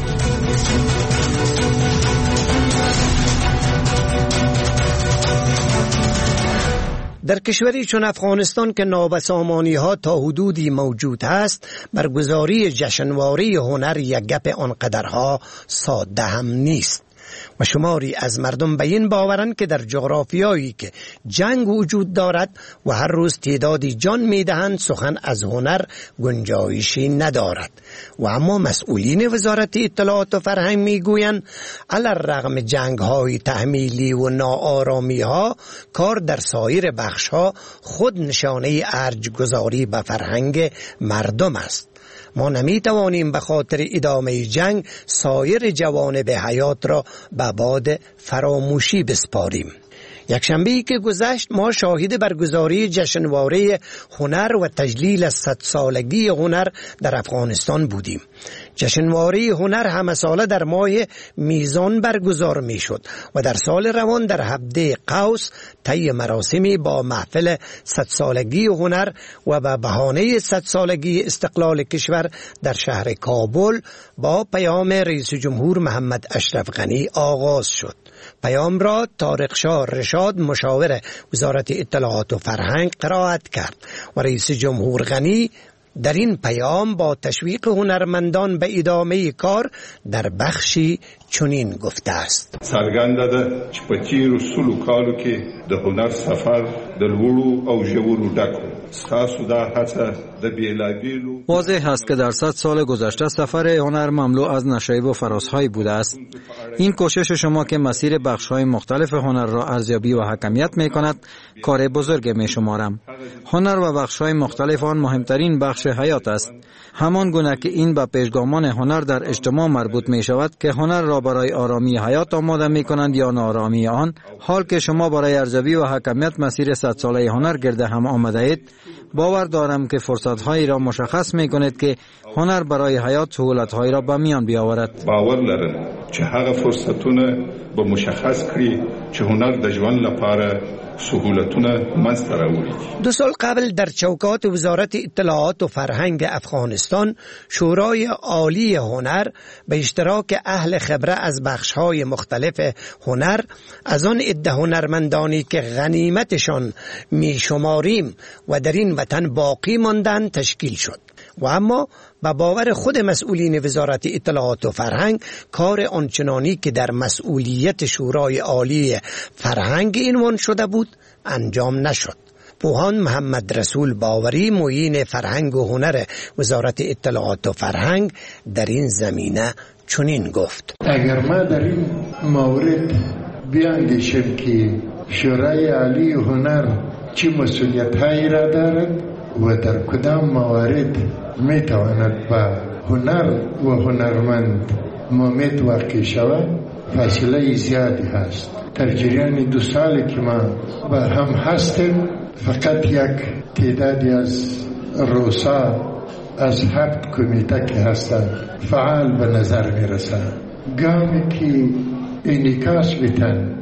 در کشوری چون افغانستان که نابسامانی ها تا حدودی موجود است، برگزاری جشنواره هنر یک گپ آنقدرها ساده هم نیست و شماری از مردم به این باورند که در جغرافیایی که جنگ وجود دارد و هر روز تعدادی جان میدهند سخن از هنر گنجایشی ندارد. و اما مسئولین وزارت اطلاعات و فرهنگ میگویند علی الرغم جنگ های تحمیلی و ناآرامی ها، کار در سایر بخش ها خود نشانه ارج‌گذاری به فرهنگ مردم است. ما نمی توانیم به خاطر ادامه جنگ سایر جوانب حیات را به باد فراموشی بسپاریم. یکشنبه‌ای که گذشت ما شاهد برگزاری جشنواره هنر و تجلیل 100 سالگی هنر در افغانستان بودیم. جشنواره هنر همه ساله در ماه میزان برگزار می شد و در سال روان در هفته قوس طی مراسمی با محفل 100 سالگی هنر و به بهانه 100 سالگی استقلال کشور در شهر کابل با پیام رئیس جمهور محمد اشرف غنی آغاز شد. پیام را طارق شاه رشاد مشاور وزارت اطلاعات و فرهنگ قرائت کرد و رئیس جمهور غنی در این پیام با تشویق هنرمندان به ادامه کار در بخشی چنین گفته است: څرګنده ده چې په تیرو سلو کالو کې د هنر سفر د لوړو او ژورو ډک و. ستاسو دا هڅه د بیلابیلو واضح است که در 100 سال گذشته سفر هنر مملو از نشایب و فرازهایی بوده است. این کوشش شما که مسیر بخش‌های مختلف هنر را ارزیابی و حکمیت می‌کند کار بزرگ می‌شمارم. هنر و بخش‌های مختلف آن مهمترین بخش حیات است. همان گونه که این به پیشگامان هنر در اجتماع مربوط می‌شود که هنر را برای آرامی حیات آماده می‌کنند یا ناآرامی آن، حال که شما برای ارزیابی و حکمیت مسیر 100 ساله هنر گرده هم آمده اید، باور دارم که فرصت‌هایی را مشخص می‌کند که هنر برای حیات سهولت‌هایی را به میان بیاورد. باور لرم چې هغه فرصتونه به مشخص کړي چې هنر د ژوند لپاره سهولتونه منځته راوړي. 2 سال قبل در چوکات وزارت اطلاعات و فرهنگ افغانستان شورای عالی هنر به اشتراک اهل خبره از بخش‌های مختلف هنر از آن عده هنرمندانی که غنیمتشان میشماریم و در این وطن باقی ماندن تشکیل شد و اما به باور خود مسئولین وزارت اطلاعات و فرهنگ کار آنچنانی که در مسئولیت شورای عالی فرهنگ عنوان شده بود انجام نشد. پوهان محمد رسول باوری معین فرهنگ و هنر وزارت اطلاعات و فرهنگ در این زمینه چنین گفت: اگر ما در این مورد بیاندیشیم که شورای عالی هنر چه مسئولیت هایی را دارد و در کدام موارد می تواند با هنر و هنرمند مومد واقع شود، فاصله زیادی هست. در جریان 2 سالی که ما با هم هستیم فقط یک تعدادی از روسا از 7 کمیته که هستند فعال به نظر می رسند. گامی که انعکاس بیتن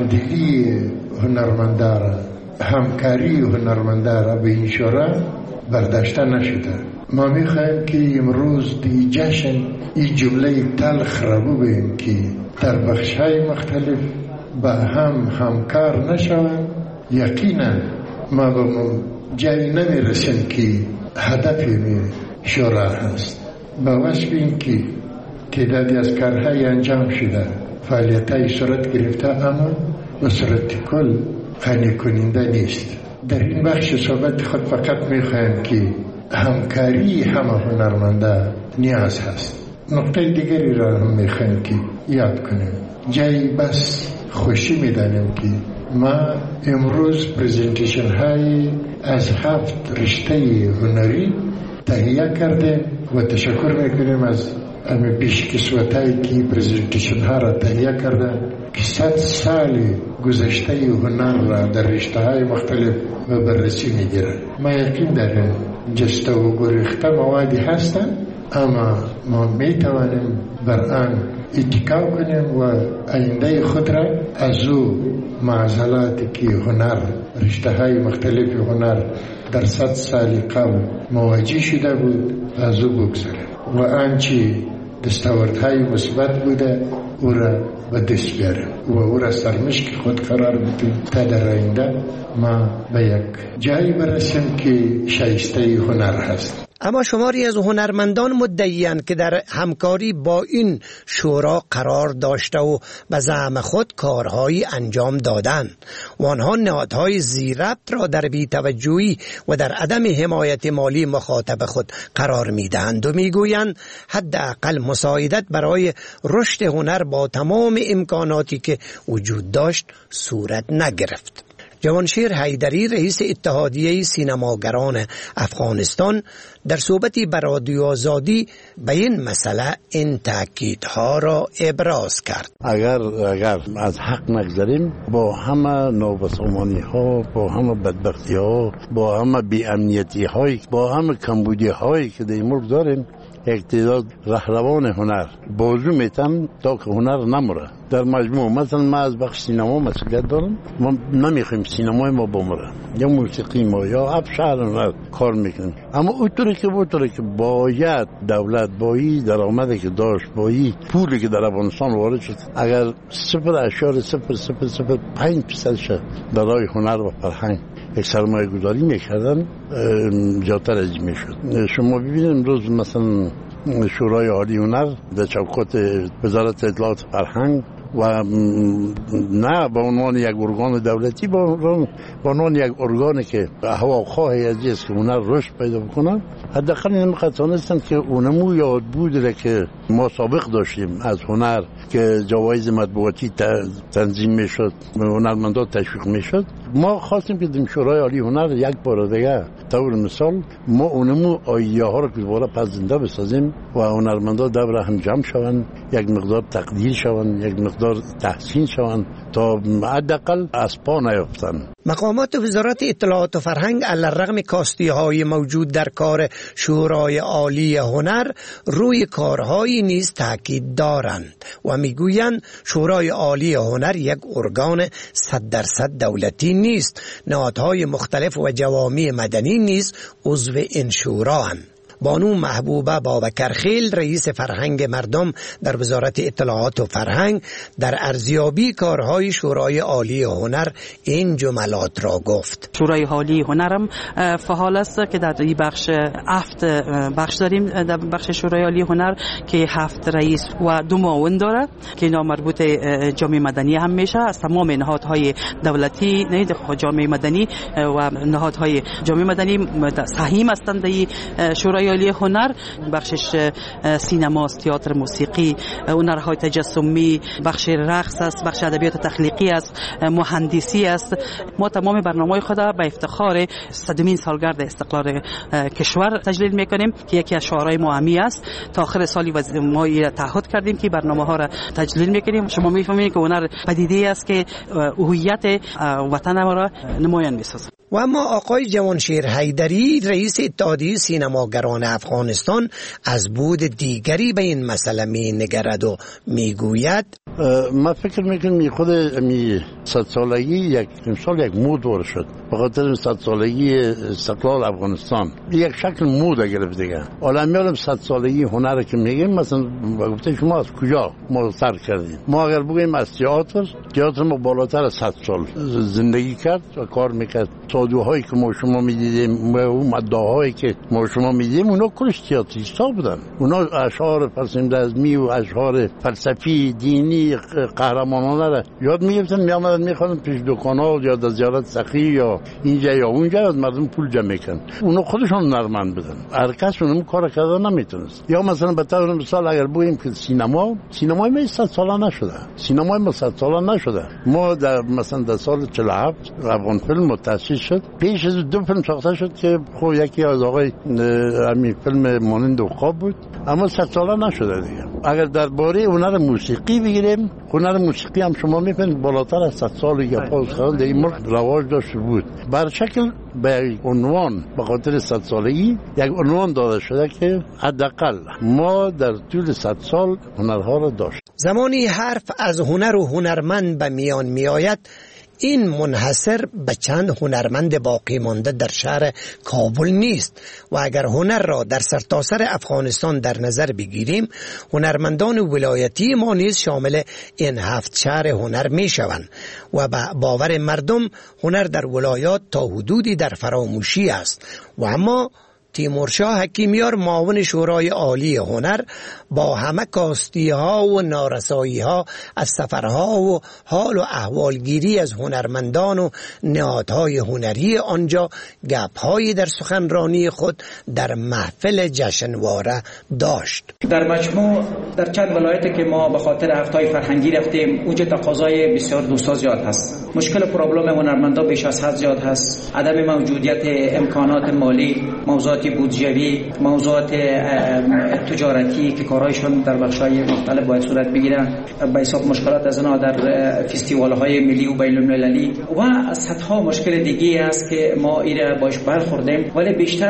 همدلی هنرمندارا، همکاری هنرمندارا به این شورا برداشته نشده. ما میخوایم که امروز دی جشن این جمله تلخ را بگوییم که در بخش‌های مختلف با هم همکار نشوند. یقینا ما به جایی نمیرسیم که هدف شورا هست. با وصف این که تعدادی از کارهای انجام شده، فعالیت‌های صورت گرفته، اما به صورت کل قانع کننده نیست. در این بخش صحبت خود فقط میخوایم که همکاری همه هنرمنده نیاز هست. نقطه دیگری را هم میخوایم که یاد کنیم. جایی بس خوشی میدانیم که ما امروز پریزنتیشن های از 7 رشته هنری تهیه کرده و تشکر میکنیم از امی پیشکسوت هایی که پریزنتیشن ها را تهیه کردن که 100 سال گذشته هنر را در رشته های مختلف به بررسی میگیرن. ما یقین داریم جسته و گریخته موادی هستن، اما ما میتوانیم بر آن اتکا کنیم و آینده خود را از او معضلاتی که هنر، رشته های مختلف هنر در 100 سال قبل مواجه شده بود از او بگذاریم و آنچه دستاوردهای مثبت بوده او را به دست بیاریم و او را سرمشق خود قرار بدیم تا در آینده ما به یک جایی برسیم که شایسته هنر هست. اما شماری از هنرمندان مدعی‌اند که در همکاری با این شورا قرار داشته و به زعم خود کارهایی انجام دادند و آنها نهادهای ذی‌ربط را در بی‌توجهی و در عدم حمایت مالی مخاطب خود قرار می‌دهند و می‌گویند حداقل مساعدت برای رشد هنر با تمام امکاناتی که وجود داشت صورت نگرفت. جوانشیر حیدری رئیس اتحادیه سینماگران افغانستان در صحبتی به رادیو آزادی به این مسئله این تاکیدها را ابراز کرد. اگر از حق نگذریم، با همه نابسامانی ها، با همه بدبختی ها، با همه بی‌امنیتی های، با همه کمبودی هایی که در ملک داریم، یک تعداد رهروان هنر بازو میتن تا که هنر نمره. در مجموع مثلا ما از بخش سینما مسئولیت دارم، ما نمیخوایم سینمای ما بمره، یا موسیقی ما یا ابشار هنر کار میکنیم، اما اونطوری که باید دولت بایی درآمدی که داشت، بایی پولی که در افغانستان وارد شد، اگر 0.005% برای هنر و فرهنگ یک سرمایه گذاری میکردن، جاتر از این میشد. شما ببینید امروز مثلا شورای عالی هنر در چوکات وزارت اطلاعات فرهنگ و نه به عنوان یک ارگان دولتی، به عنوان یک ارگانی که هواخواهی از است که هنر رشد پیدا بکنه، حداقل این قطعا هستند که اونمو یاد بوده که ما سابق داشتیم از هنر که جوایز مطبوعاتی تنظیم میشد، هنرمندان تشویق میشد. ما خواستیم که در شورای عالی هنر یک بار دیگه طور مثال ما اونمو آیه ها رو که دوباره پس زنده بسازیم و هنرمندان دور هم جمع شوند، یک مقدار تقدیر شوند، یک مقدار تحسین شوند تا حداقل از پا نیفتن. مقامات وزارت اطلاعات و فرهنگ علیرغم کاستی‌های موجود در کار شورای عالی هنر روی کارهایی نیز تاکید دارند و میگویند شورای عالی هنر یک ارگان 100% دولتی نیست. نهادهای مختلف و جوامع مدنی نیز عضو این شورایند. بانو محبوبه بابکرخیل رئیس فرهنگ مردم در وزارت اطلاعات و فرهنگ در ارزیابی کارهای شورای عالی هنر این جملات را گفت. شورای عالی هنرم فعال است که در این بخش 7 بخش داریم. در بخش شورای عالی هنر که 7 رئیس و 2 معاون داره که اینا مربوط جامعه مدنی هم میشه. از تمام نهادهای دولتی، نه جامعه مدنی و نهادهای جامعه مدنی سهیم هستند در شورای عالی هنر. بخشش سینماست، تئاتر، موسیقی، هنرهای تجسمی، بخش رقص است، بخش ادبیات تخلیقی است، مهندسی است. ما تمام برنامه‌های خود به افتخار 100مین سالگرد استقلال کشور تجلیل میکنیم که یکی از شعارهای ما همی است. تا آخر سالی ما تعهد کردیم که برنامه‌ها را تجلیل میکنیم. شما میفهمید که هنر پدیده است که هویت وطن ما را نمایان میسازد. و اما آقای جوانشیر حیدری رئیس اتحادیه سینماگران افغانستان از بود دیگری به این مسئله می نگرد و می گوید من فکر میکنم خود 100 سالگی یک مود وارد شد. به خاطر 100 سالگی استقلال افغانستان یک شکل مود گرفت دیگه. حالا میارم 100 سالگی هنر که میگیم، مثلا گفته شما از کجا ما سر کردیم. ما اگر بگیم از تئاتر ما بالاتر از 100 سال زندگی کرد و کار میکرد. سادوهایی که ما شما میدیدیم و مداهایی که ما شما میدیدیم اونا کلش تئاتریستا بودن. اونا اشعار فرسیم رزمی و اشعار فلسفی دینی قهرمانانه را یاد میگرفتن، میامدن میخوادن پیش دکانا یا در زیارت سخی یا اینجا یا اونجا از مردم پول جمع میکنن. اونا خودشون نرمند بدن، هر کس اونم کار کردن نمیتونست. یا مثلا به طور مثال اگر بگیم که سینمای ما 100 ساله نشده، سینمای ما 100 ساله نشده. ما در مثلا در سال 47 افغان فیلم متأسس شد. پیش از 2 فیلم ساخته شد که خب یکی از آقای همین فیلم مانند عقاب بود، اما 100 ساله نشده دیگه. اگر درباره هنر موسیقی بگیریم، هنر موسیقی هم شما می‌بینید بالاتر از 100 سال یا پاسخان در این ملک رواج داشته بود. بر شکل به عنوان به خاطر 100 سالگی یک عنوان داده شده که حداقل ما در طول 100 سال هنرها را داشت. زمانی حرف از هنر و هنرمند به میان میآید، این منحصر به چند هنرمند باقی مانده در شهر کابل نیست و اگر هنر را در سرتاسر افغانستان در نظر بگیریم، هنرمندان ولایتی ما نیز شامل این 7 شهر هنر می شوند و به باور مردم هنر در ولایات تا حدودی در فراموشی است و اما تیمورشاه حکیمیار معاون شورای عالی هنر با همه کاستی ها و نارسایی ها از سفرها و حال و احوالگیری از هنرمندان و نهادهای هنری آنجا گپ‌هایی در سخنرانی خود در محفل جشنواره داشت. در مجموع در چند ولایتی که ما به خاطر هفته‌های فرهنگی رفتیم، اونجا تقاضای بسیار دوستا زیاد هست. مشکل پروبلم هنرمندا بیش از حد زیاد هست. عدم موجودیت امکانات مالی، موضوعات بودجه‌ای، موضوعات تجارتی که کارهایشون در بخش‌های مختلف باید صورت بگیره، به حساب مشکلات از اونها در فستیوال‌های ملی و بین‌المللی و صدها مشکل دیگه است که ما ایره باش برخوردیم. ولی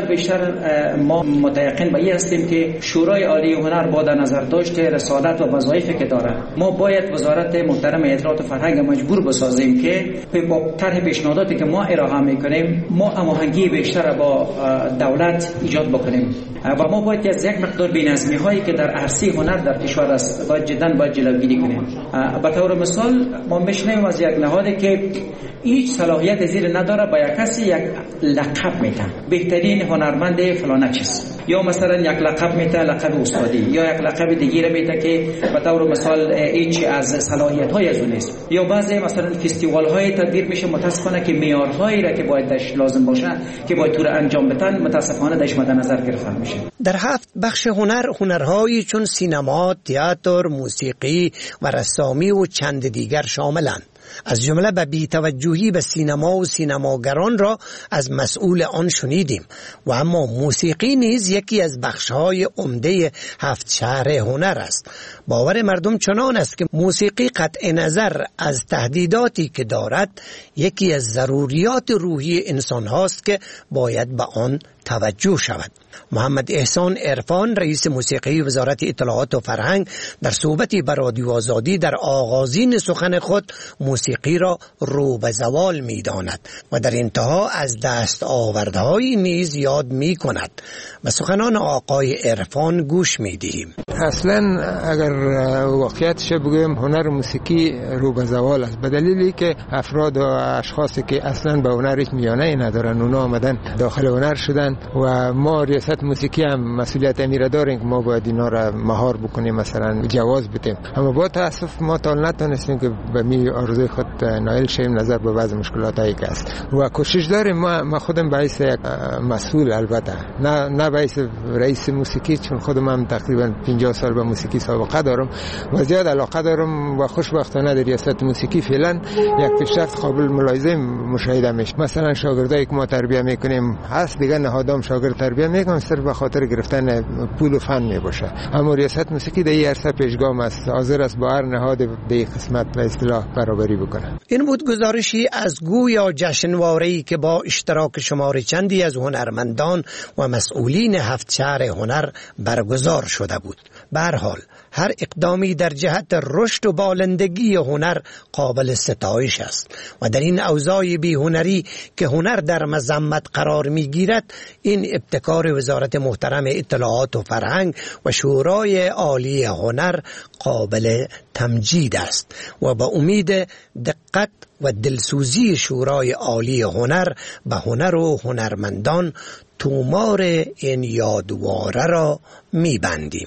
بیشتر ما متيقن به این هستیم که شورای عالی هنر با در نظر داشته رسالت و وظایفی که داره، ما باید وزارت محترم اطلاعات و فرهنگ مجبور بسازیم که با طرح پیشنهاداتی که ما ارائه میکنیم ما هماهنگی بیشتر با دولت ایجاد بکنیم و ما باید از یک مقدار بی‌نظمی هایی که در عرصه هنر در کشور است باید جلوگیری کنیم. به طور مثال ما میشنویم از یک نهادی که هیچ صلاحیت زیر نداره با یک کسی یک لقب میده، بهترین هنرمند فلان چیز، یا مثلا یک لقب میده لقب استادی، یا یک لقب دیگه میده که به طور مثال هیچ از صلاحیت های از اون نیست، یا بعضی مثلا فستیوال های تدبیر میشه متاسفانه که معیارهایی را که باید داشت لازم باشه که باید طور انجام بدن متاسفانه داش مد نظر گرفته میشه. در 7 بخش هنرهایی چون سینما، تئاتر، موسیقی و رسامی و چند دیگر شاملند. از جمله به بی‌توجهی به سینما و سینماگران را از مسئول آن شنیدیم و اما موسیقی نیز یکی از بخش‌های عمده 7 شهر هنر است. باور مردم چنان است که موسیقی قطع نظر از تهدیداتی که دارد یکی از ضروریات روحی انسان هاست که باید به آن توجه شود. محمد احسان عرفان رئیس موسیقی وزارت اطلاعات و فرهنگ در صحبتی بر رادیو آزادی در آغازین سخن خود موسیقی را رو به زوال می داند و در انتها از دستاوردهایی نیز یاد می کند. به سخنان آقای عرفان گوش می دهیم. اصلا اگر واقعیتش بگویم هنر موسیقی رو به زوال است، به دلیلی که افراد و اشخاصی که اصلا به هنر هیچ میانه‌ای ندارن اونا آمدن داخل هنر شدن و ما ریاست موسیقی هم مسئولیت امیر داریم که ما باید اینا را مهار بکنیم، مثلا جواز بدیم، اما با تاسف ما تا نتونستیم که به می آرزوی خود نائل شیم نظر به بعض مشکلاتایی که است و کوشش داریم. ما خودم باعث یک مسئول البته نه باعث رئیس موسیقی، چون خودم هم تقریبا 50 سال به موسیقی سابقه دارم و زیاد علاقه دارم و خوشبختانه در ریاست موسیقی فعلا یک پیشرفت قابل ملاحظه مشاهده میشه. مثلا شاگردایی که ما تربیت میکنیم هست دیگه نهادام شاگرد تربیت میکنم صرف به خاطر گرفتن پول و فن میباشه، اما ریاست موسیقی در این عرصه پیشگام است، حاضر است با هر نهاد به قسمت به اصطلاح برابری بکنه. این بود گزارشی از گویا جشنواره‌ای که با اشتراک شمار چندی از هنرمندان و مسئولین 7 شهر هنر برگزار شده بود. به هر حال هر اقدامی در جهت رشد و بالندگی هنر قابل ستایش است و در این اوضاع بی‌هنری که هنر در مذمت قرار می‌گیرد این ابتکار وزارت محترم اطلاعات و فرهنگ و شورای عالی هنر قابل تمجید است و با امید دقت و دلسوزی شورای عالی هنر به هنر و هنرمندان تومار این یادواره را می‌بندیم.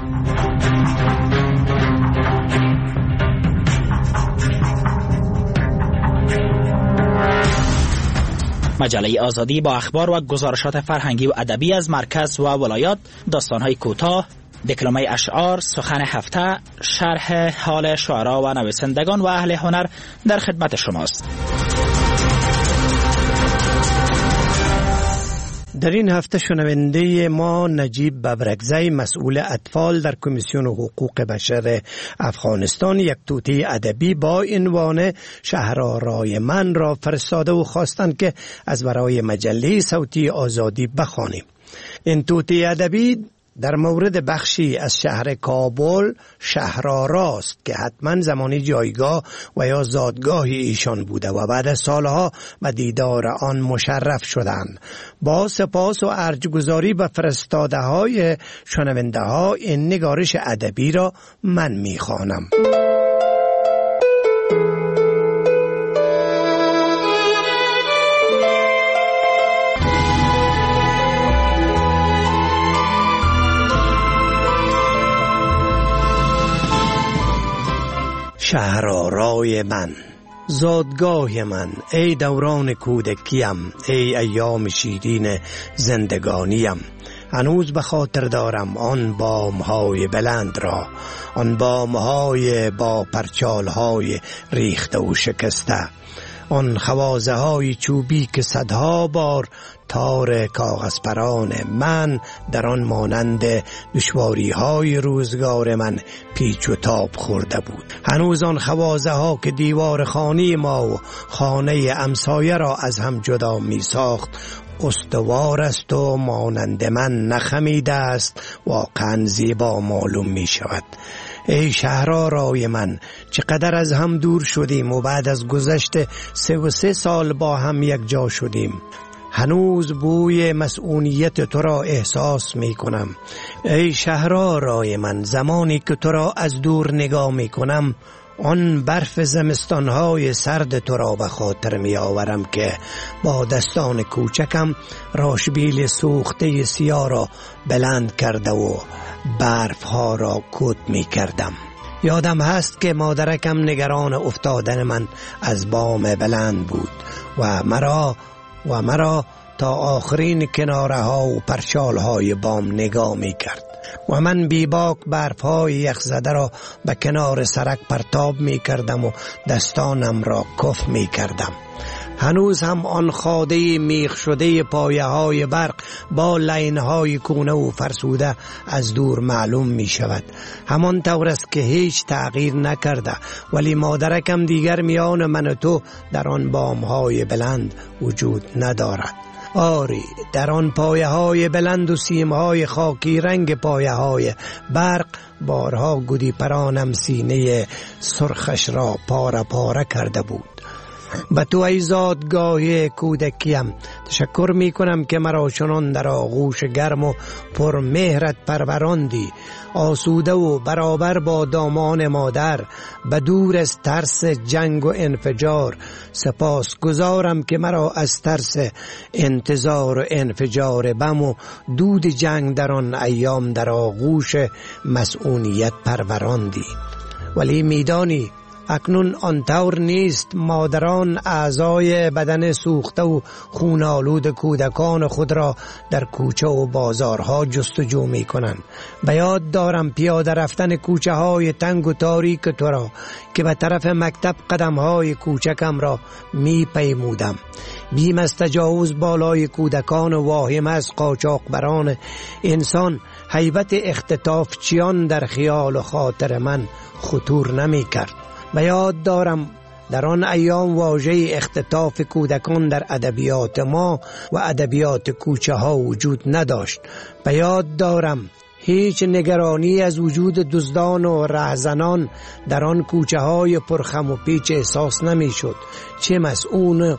مجله آزادی با اخبار و گزارشات فرهنگی و ادبی از مرکز و ولایات، داستان‌های کوتاه، دکلمه اشعار، سخن هفته، شرح حال شعرا و نویسندگان و اهل هنر در خدمت شماست. در این هفته شنونده ما نجیب ببرکزی مسئول اطفال در کمیسیون حقوق بشر افغانستان یک توطئه ادبی با عنوان شهرآرای من را فرستاده و خواستند که از برای مجله صوتی آزادی بخوانیم. این توطئه ادبی در مورد بخشی از شهر کابل شهرآراست که حتما زمانی جایگاه و یا زادگاهی ایشان بوده و بعد از سالها به دیدار آن مشرف شدند. با سپاس و ارجگزاری به فرستاده های شنونده ها این نگارش ادبی را من میخوانم. شهرآرای من، زادگاه من، ای دوران کودکیم، ای ایام شیرین زندگانیم. هنوز به خاطر دارم آن بام‌های بلند را، آن بام‌های با پرچال‌های ریخته و شکسته، آن خوازه‌های چوبی که صدها بار تار کاغذ پران من در آن مانند دشواری‌های روزگار من پیچ و تاب خورده بود. هنوز آن خوازه‌ها که دیوار خانه ما و خانه همسایه را از هم جدا می ساخت استوار است و مانند من نخمیده است، واقعا زیبا معلوم می شود. ای شهرآرای من، چقدر از هم دور شدیم و بعد از گذشت 33 سال با هم یک جا شدیم. هنوز بوی مسئولیت تو را احساس می کنم. ای شهرآرای من، زمانی که تو را از دور نگاه می کنم آن برف زمستانهای سرد تو را به خاطر می آورم که با دستان کوچکم راشبیل سوخته سیاه را بلند کرده و برفها را کت می کردم. یادم هست که مادرکم نگران افتادن من از بام بلند بود و مرا تا آخرین کناره ها و پرچال های بام نگاه می کرد و من بیباک برف های یخزده را به کنار سرک پرتاب می کردم و دستانم را کف می کردم. هنوز هم آن خاده میخ شده پایه های برق با لین های کونه و فرسوده از دور معلوم می شود. همان طور است که هیچ تغییر نکرده، ولی مادرکم دیگر میان من و تو در آن بام های بلند وجود ندارد. آری، در آن پایه های بلند و سیم های خاکی رنگ پایه های برق بارها گودی پرانم سینه سرخش را پاره پاره کرده بود. به تو ای زادگاه کودکیم تشکر می کنم که مرا چنان در آغوش گرم و پر مهرت پروراندی، آسوده و برابر با دامان مادر، به دور از ترس جنگ و انفجار. سپاس گزارم که مرا از ترس انتظار و انفجار بم و دود جنگ در آن ایام در آغوش مسئولیت پروراندی. ولی میدانی اکنون آن طور نیست. مادران اعضای بدن سوخته و خونالود کودکان خود را در کوچه و بازارها جستجو می کنند. به یاد دارم پیاده رفتن کوچه های تنگ و تاریک تو را که به طرف مکتب قدم های کوچکم را می پیمودم. بیم از تجاوز بالای کودکان و واهم از قاچاقبران انسان، هیبت اختطافچیان در خیال و خاطر من خطور نمی کرد. به یاد دارم در آن ایام واژه اختطاف کودکان در ادبیات ما و ادبیات کوچه ها وجود نداشت. به یاد دارم هیچ نگرانی از وجود دزدان و رهزنان در آن کوچه های پرخم و پیچ احساس نمی شد. چه مسئول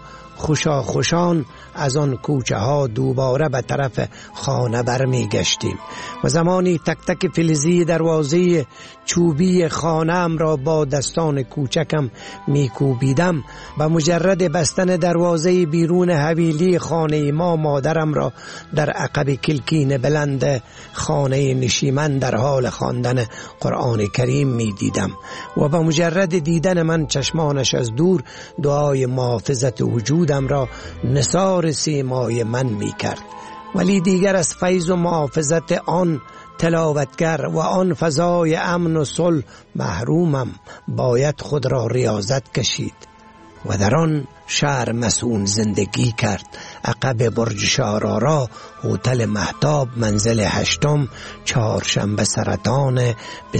خوشان از آن کوچه ها دوباره به طرف خانه برمی گشتیم و زمانی تک تک فلزی دروازه چوبی خانه‌ام را با دستان کوچکم می کوبیدم. به مجرد بستن دروازه بیرون حویلی خانه ما مادرم را در عقب کلکین بلند خانه نشیمن در حال خواندن قرآن کریم می دیدم و به مجرد دیدن من چشمانش از دور دعای محافظت وجودم را نثار سیمای من می کرد. ولی دیگر از فیض و محافظت آن تلاوتگر و آن فضای امن و صلح محرومم. باید خود را ریاضت کشید و در آن شهر مسئول زندگی کرد. عقب برج شارارا، هتل مهتاب، منزل 8، چهارشنبه سرطان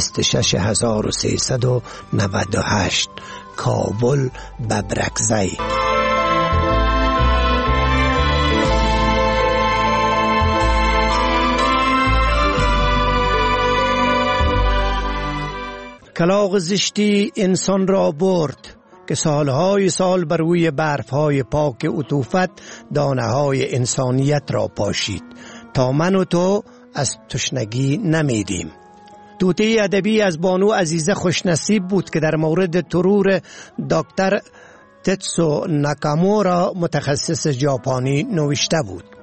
26398، کابل، ببرکزی. کلاغ زشتی انسان را برد که سالهای سال بر روی برفهای پاک عطوفت دانه‌های انسانیت را پاشید تا من و تو از تشنگی نمیدیم. توطئه ادبی از بانو عزیزه خوشنصیب بود که در مورد ترور دکتر تتسو ناکامورا متخصص ژاپنی نوشته بود.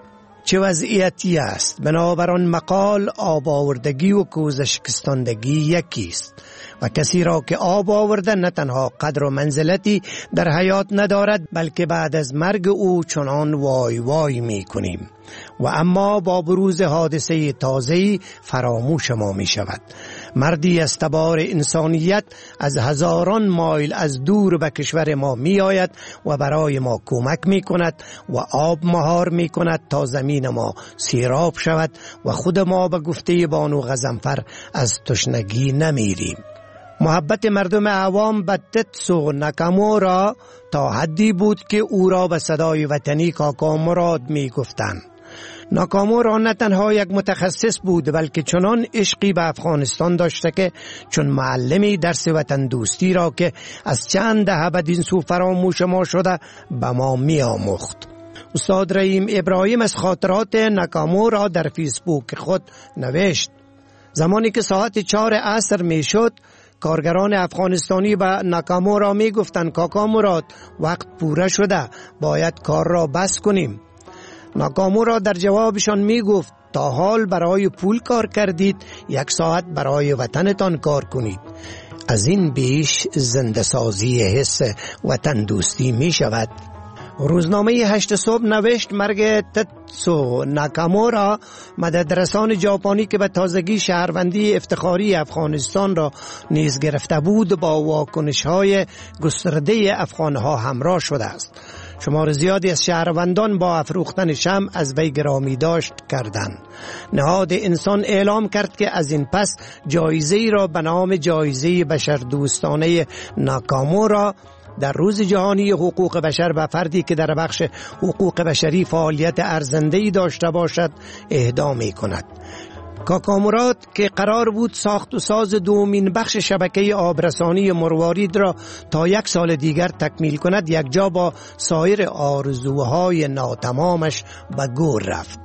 چه وضعیتی است؟ بنابراین مقال آب آوردگی و کوزه شکستاندگی یکی است و کسی را که آب آورده نه تنها قدر و منزلتی در حیات ندارد بلکه بعد از مرگ او چنان وای وای می کنیم و اما با بروز حادثه تازه‌ای فراموش ما می شود. مردی از تبار انسانیت از هزاران مایل از دور به کشور ما می آید و برای ما کمک می کند و آب مهار می کند تا زمین ما سیراب شود و خود ما به گفته بانو غضنفر از تشنگی نمیریم. محبت مردم عوام به تتسو ناکامورا تا حدی بود که او را به صدای وطنی کاکا مراد می گفتند. ناکامورا نه تنها یک متخصص بود بلکه چنان عشقی به افغانستان داشته که چون معلمی درس وطن دوستی را که از چند دهه بدین سو فراموش ما شده به ما می آموخت. استاد رحیم ابراهیم از خاطرات ناکامورا در فیسبوک خود نوشت: زمانی که ساعت 4 عصر می شد کارگران افغانستانی به ناکامورا می گفتند کاکا مراد وقت پوره شده، باید کار را بس کنیم. ناکامورا در جوابشان می گفت تا حال برای پول کار کردید، 1 ساعت برای وطنتان کار کنید. از این بیش زنده سازی حس وطن دوستی می شود. روزنامه 8 صبح نوشت مرگ تتسو ناکامورا مددرسان ژاپنی که به تازگی شهروندی افتخاری افغانستان را نیز گرفته بود با واکنش‌های گسترده افغان‌ها همراه شده است. شمار زیادی از شهروندان با افروختن شمع از وی گرامی داشت کردند. نهاد انسان اعلام کرد که از این پس جایزه‌ای را به نام جایزه بشردوستانه ناکامورا در روز جهانی حقوق بشر به فردی که در بخش حقوق بشری فعالیت ارزنده‌ای داشته باشد اهدا می‌کند. کاکا مراد که قرار بود ساخت و ساز دومین بخش شبکه آبرسانی مروارید را تا 1 سال دیگر تکمیل کند، یک جا با سایر آرزوهای ناتمامش به گور رفت.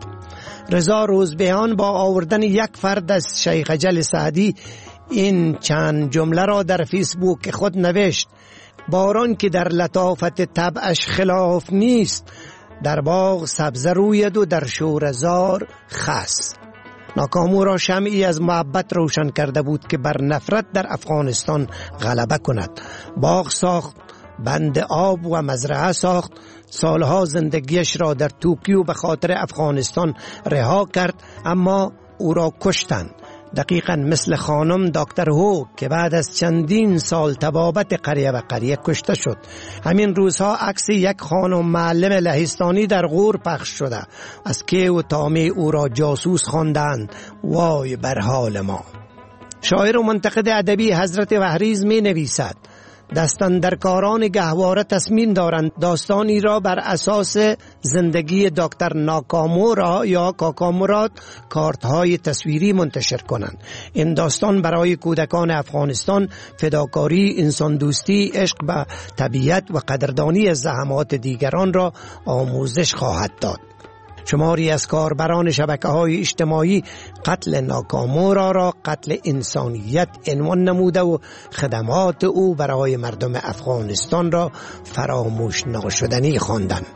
رضا روزبهان با آوردن یک فرد از شیخ جل سعدی این چند جمله را در فیسبوک خود نوشت: باران که در لطافت طبعش خلاف نیست، در باغ سبزه روید و در شورزار خس. ناکامورا شمعی از محبت روشن کرده بود که بر نفرت در افغانستان غلبه کند. باغ ساخت، بند آب و مزرعه ساخت، سالها زندگیش را در توکیو به خاطر افغانستان رها کرد، اما او را کشتند. دقیقاً مثل خانم دکتر هو که بعد از چندین سال طبابت قریه و قریه کشته شد. همین روزها عکس یک خانم معلم لهستانی در غور پخش شده. از که و تامه او را جاسوس خواندند. وای بر حال ما. شاعر و منتقد ادبی حضرت وحریز می نویسد: دستاندرکاران گهواره تصمیم دارند داستانی را بر اساس زندگی دکتر ناکامورا یا کاکا مراد کارت‌های تصویری منتشر کنند. این داستان برای کودکان افغانستان فداکاری، انسان دوستی، عشق به طبیعت و قدردانی از زحمات دیگران را آموزش خواهد داد. شماری از کاربران شبکه‌های اجتماعی قتل ناکامورا را قتل انسانیت عنوان نموده و خدمات او برای مردم افغانستان را فراموش ناشدنی خواندند.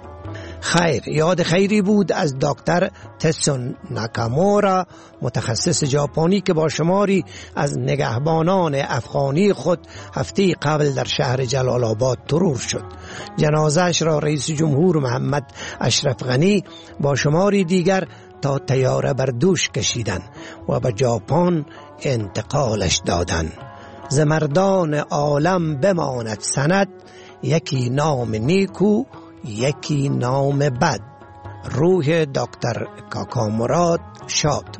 خیر، یاد خیری بود از دکتر تتسو ناکامورا، متخصص ژاپنی که با شماری از نگهبانان افغانی خود هفته قبل در شهر جلال آباد ترور شد. جنازه‌اش را رئیس جمهور محمد اشرف غنی با شماری دیگر تا طیاره بر دوش کشیدند و به ژاپن انتقالش دادند. ز مردان عالم بماند سند، یکی نام نیکو یکی نام بد. روح دکتر کاکا مراد شاد.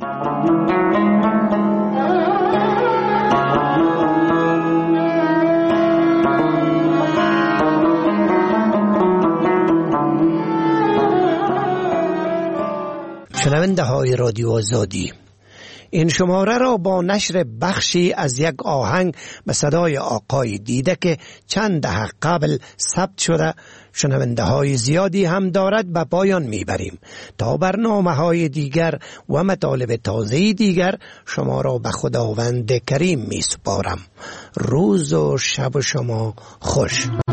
شنونده های رادیو آزادی، این شماره را با نشر بخشی از یک آهنگ به صدای آقای دیده که چند دهه قبل ثبت شده شنونده های زیادی هم دارد به پایان میبریم. تا برنامه های دیگر و مطالب تازه دیگر شما را به خداوند کریم می سپارم. روز و شب شما خوش.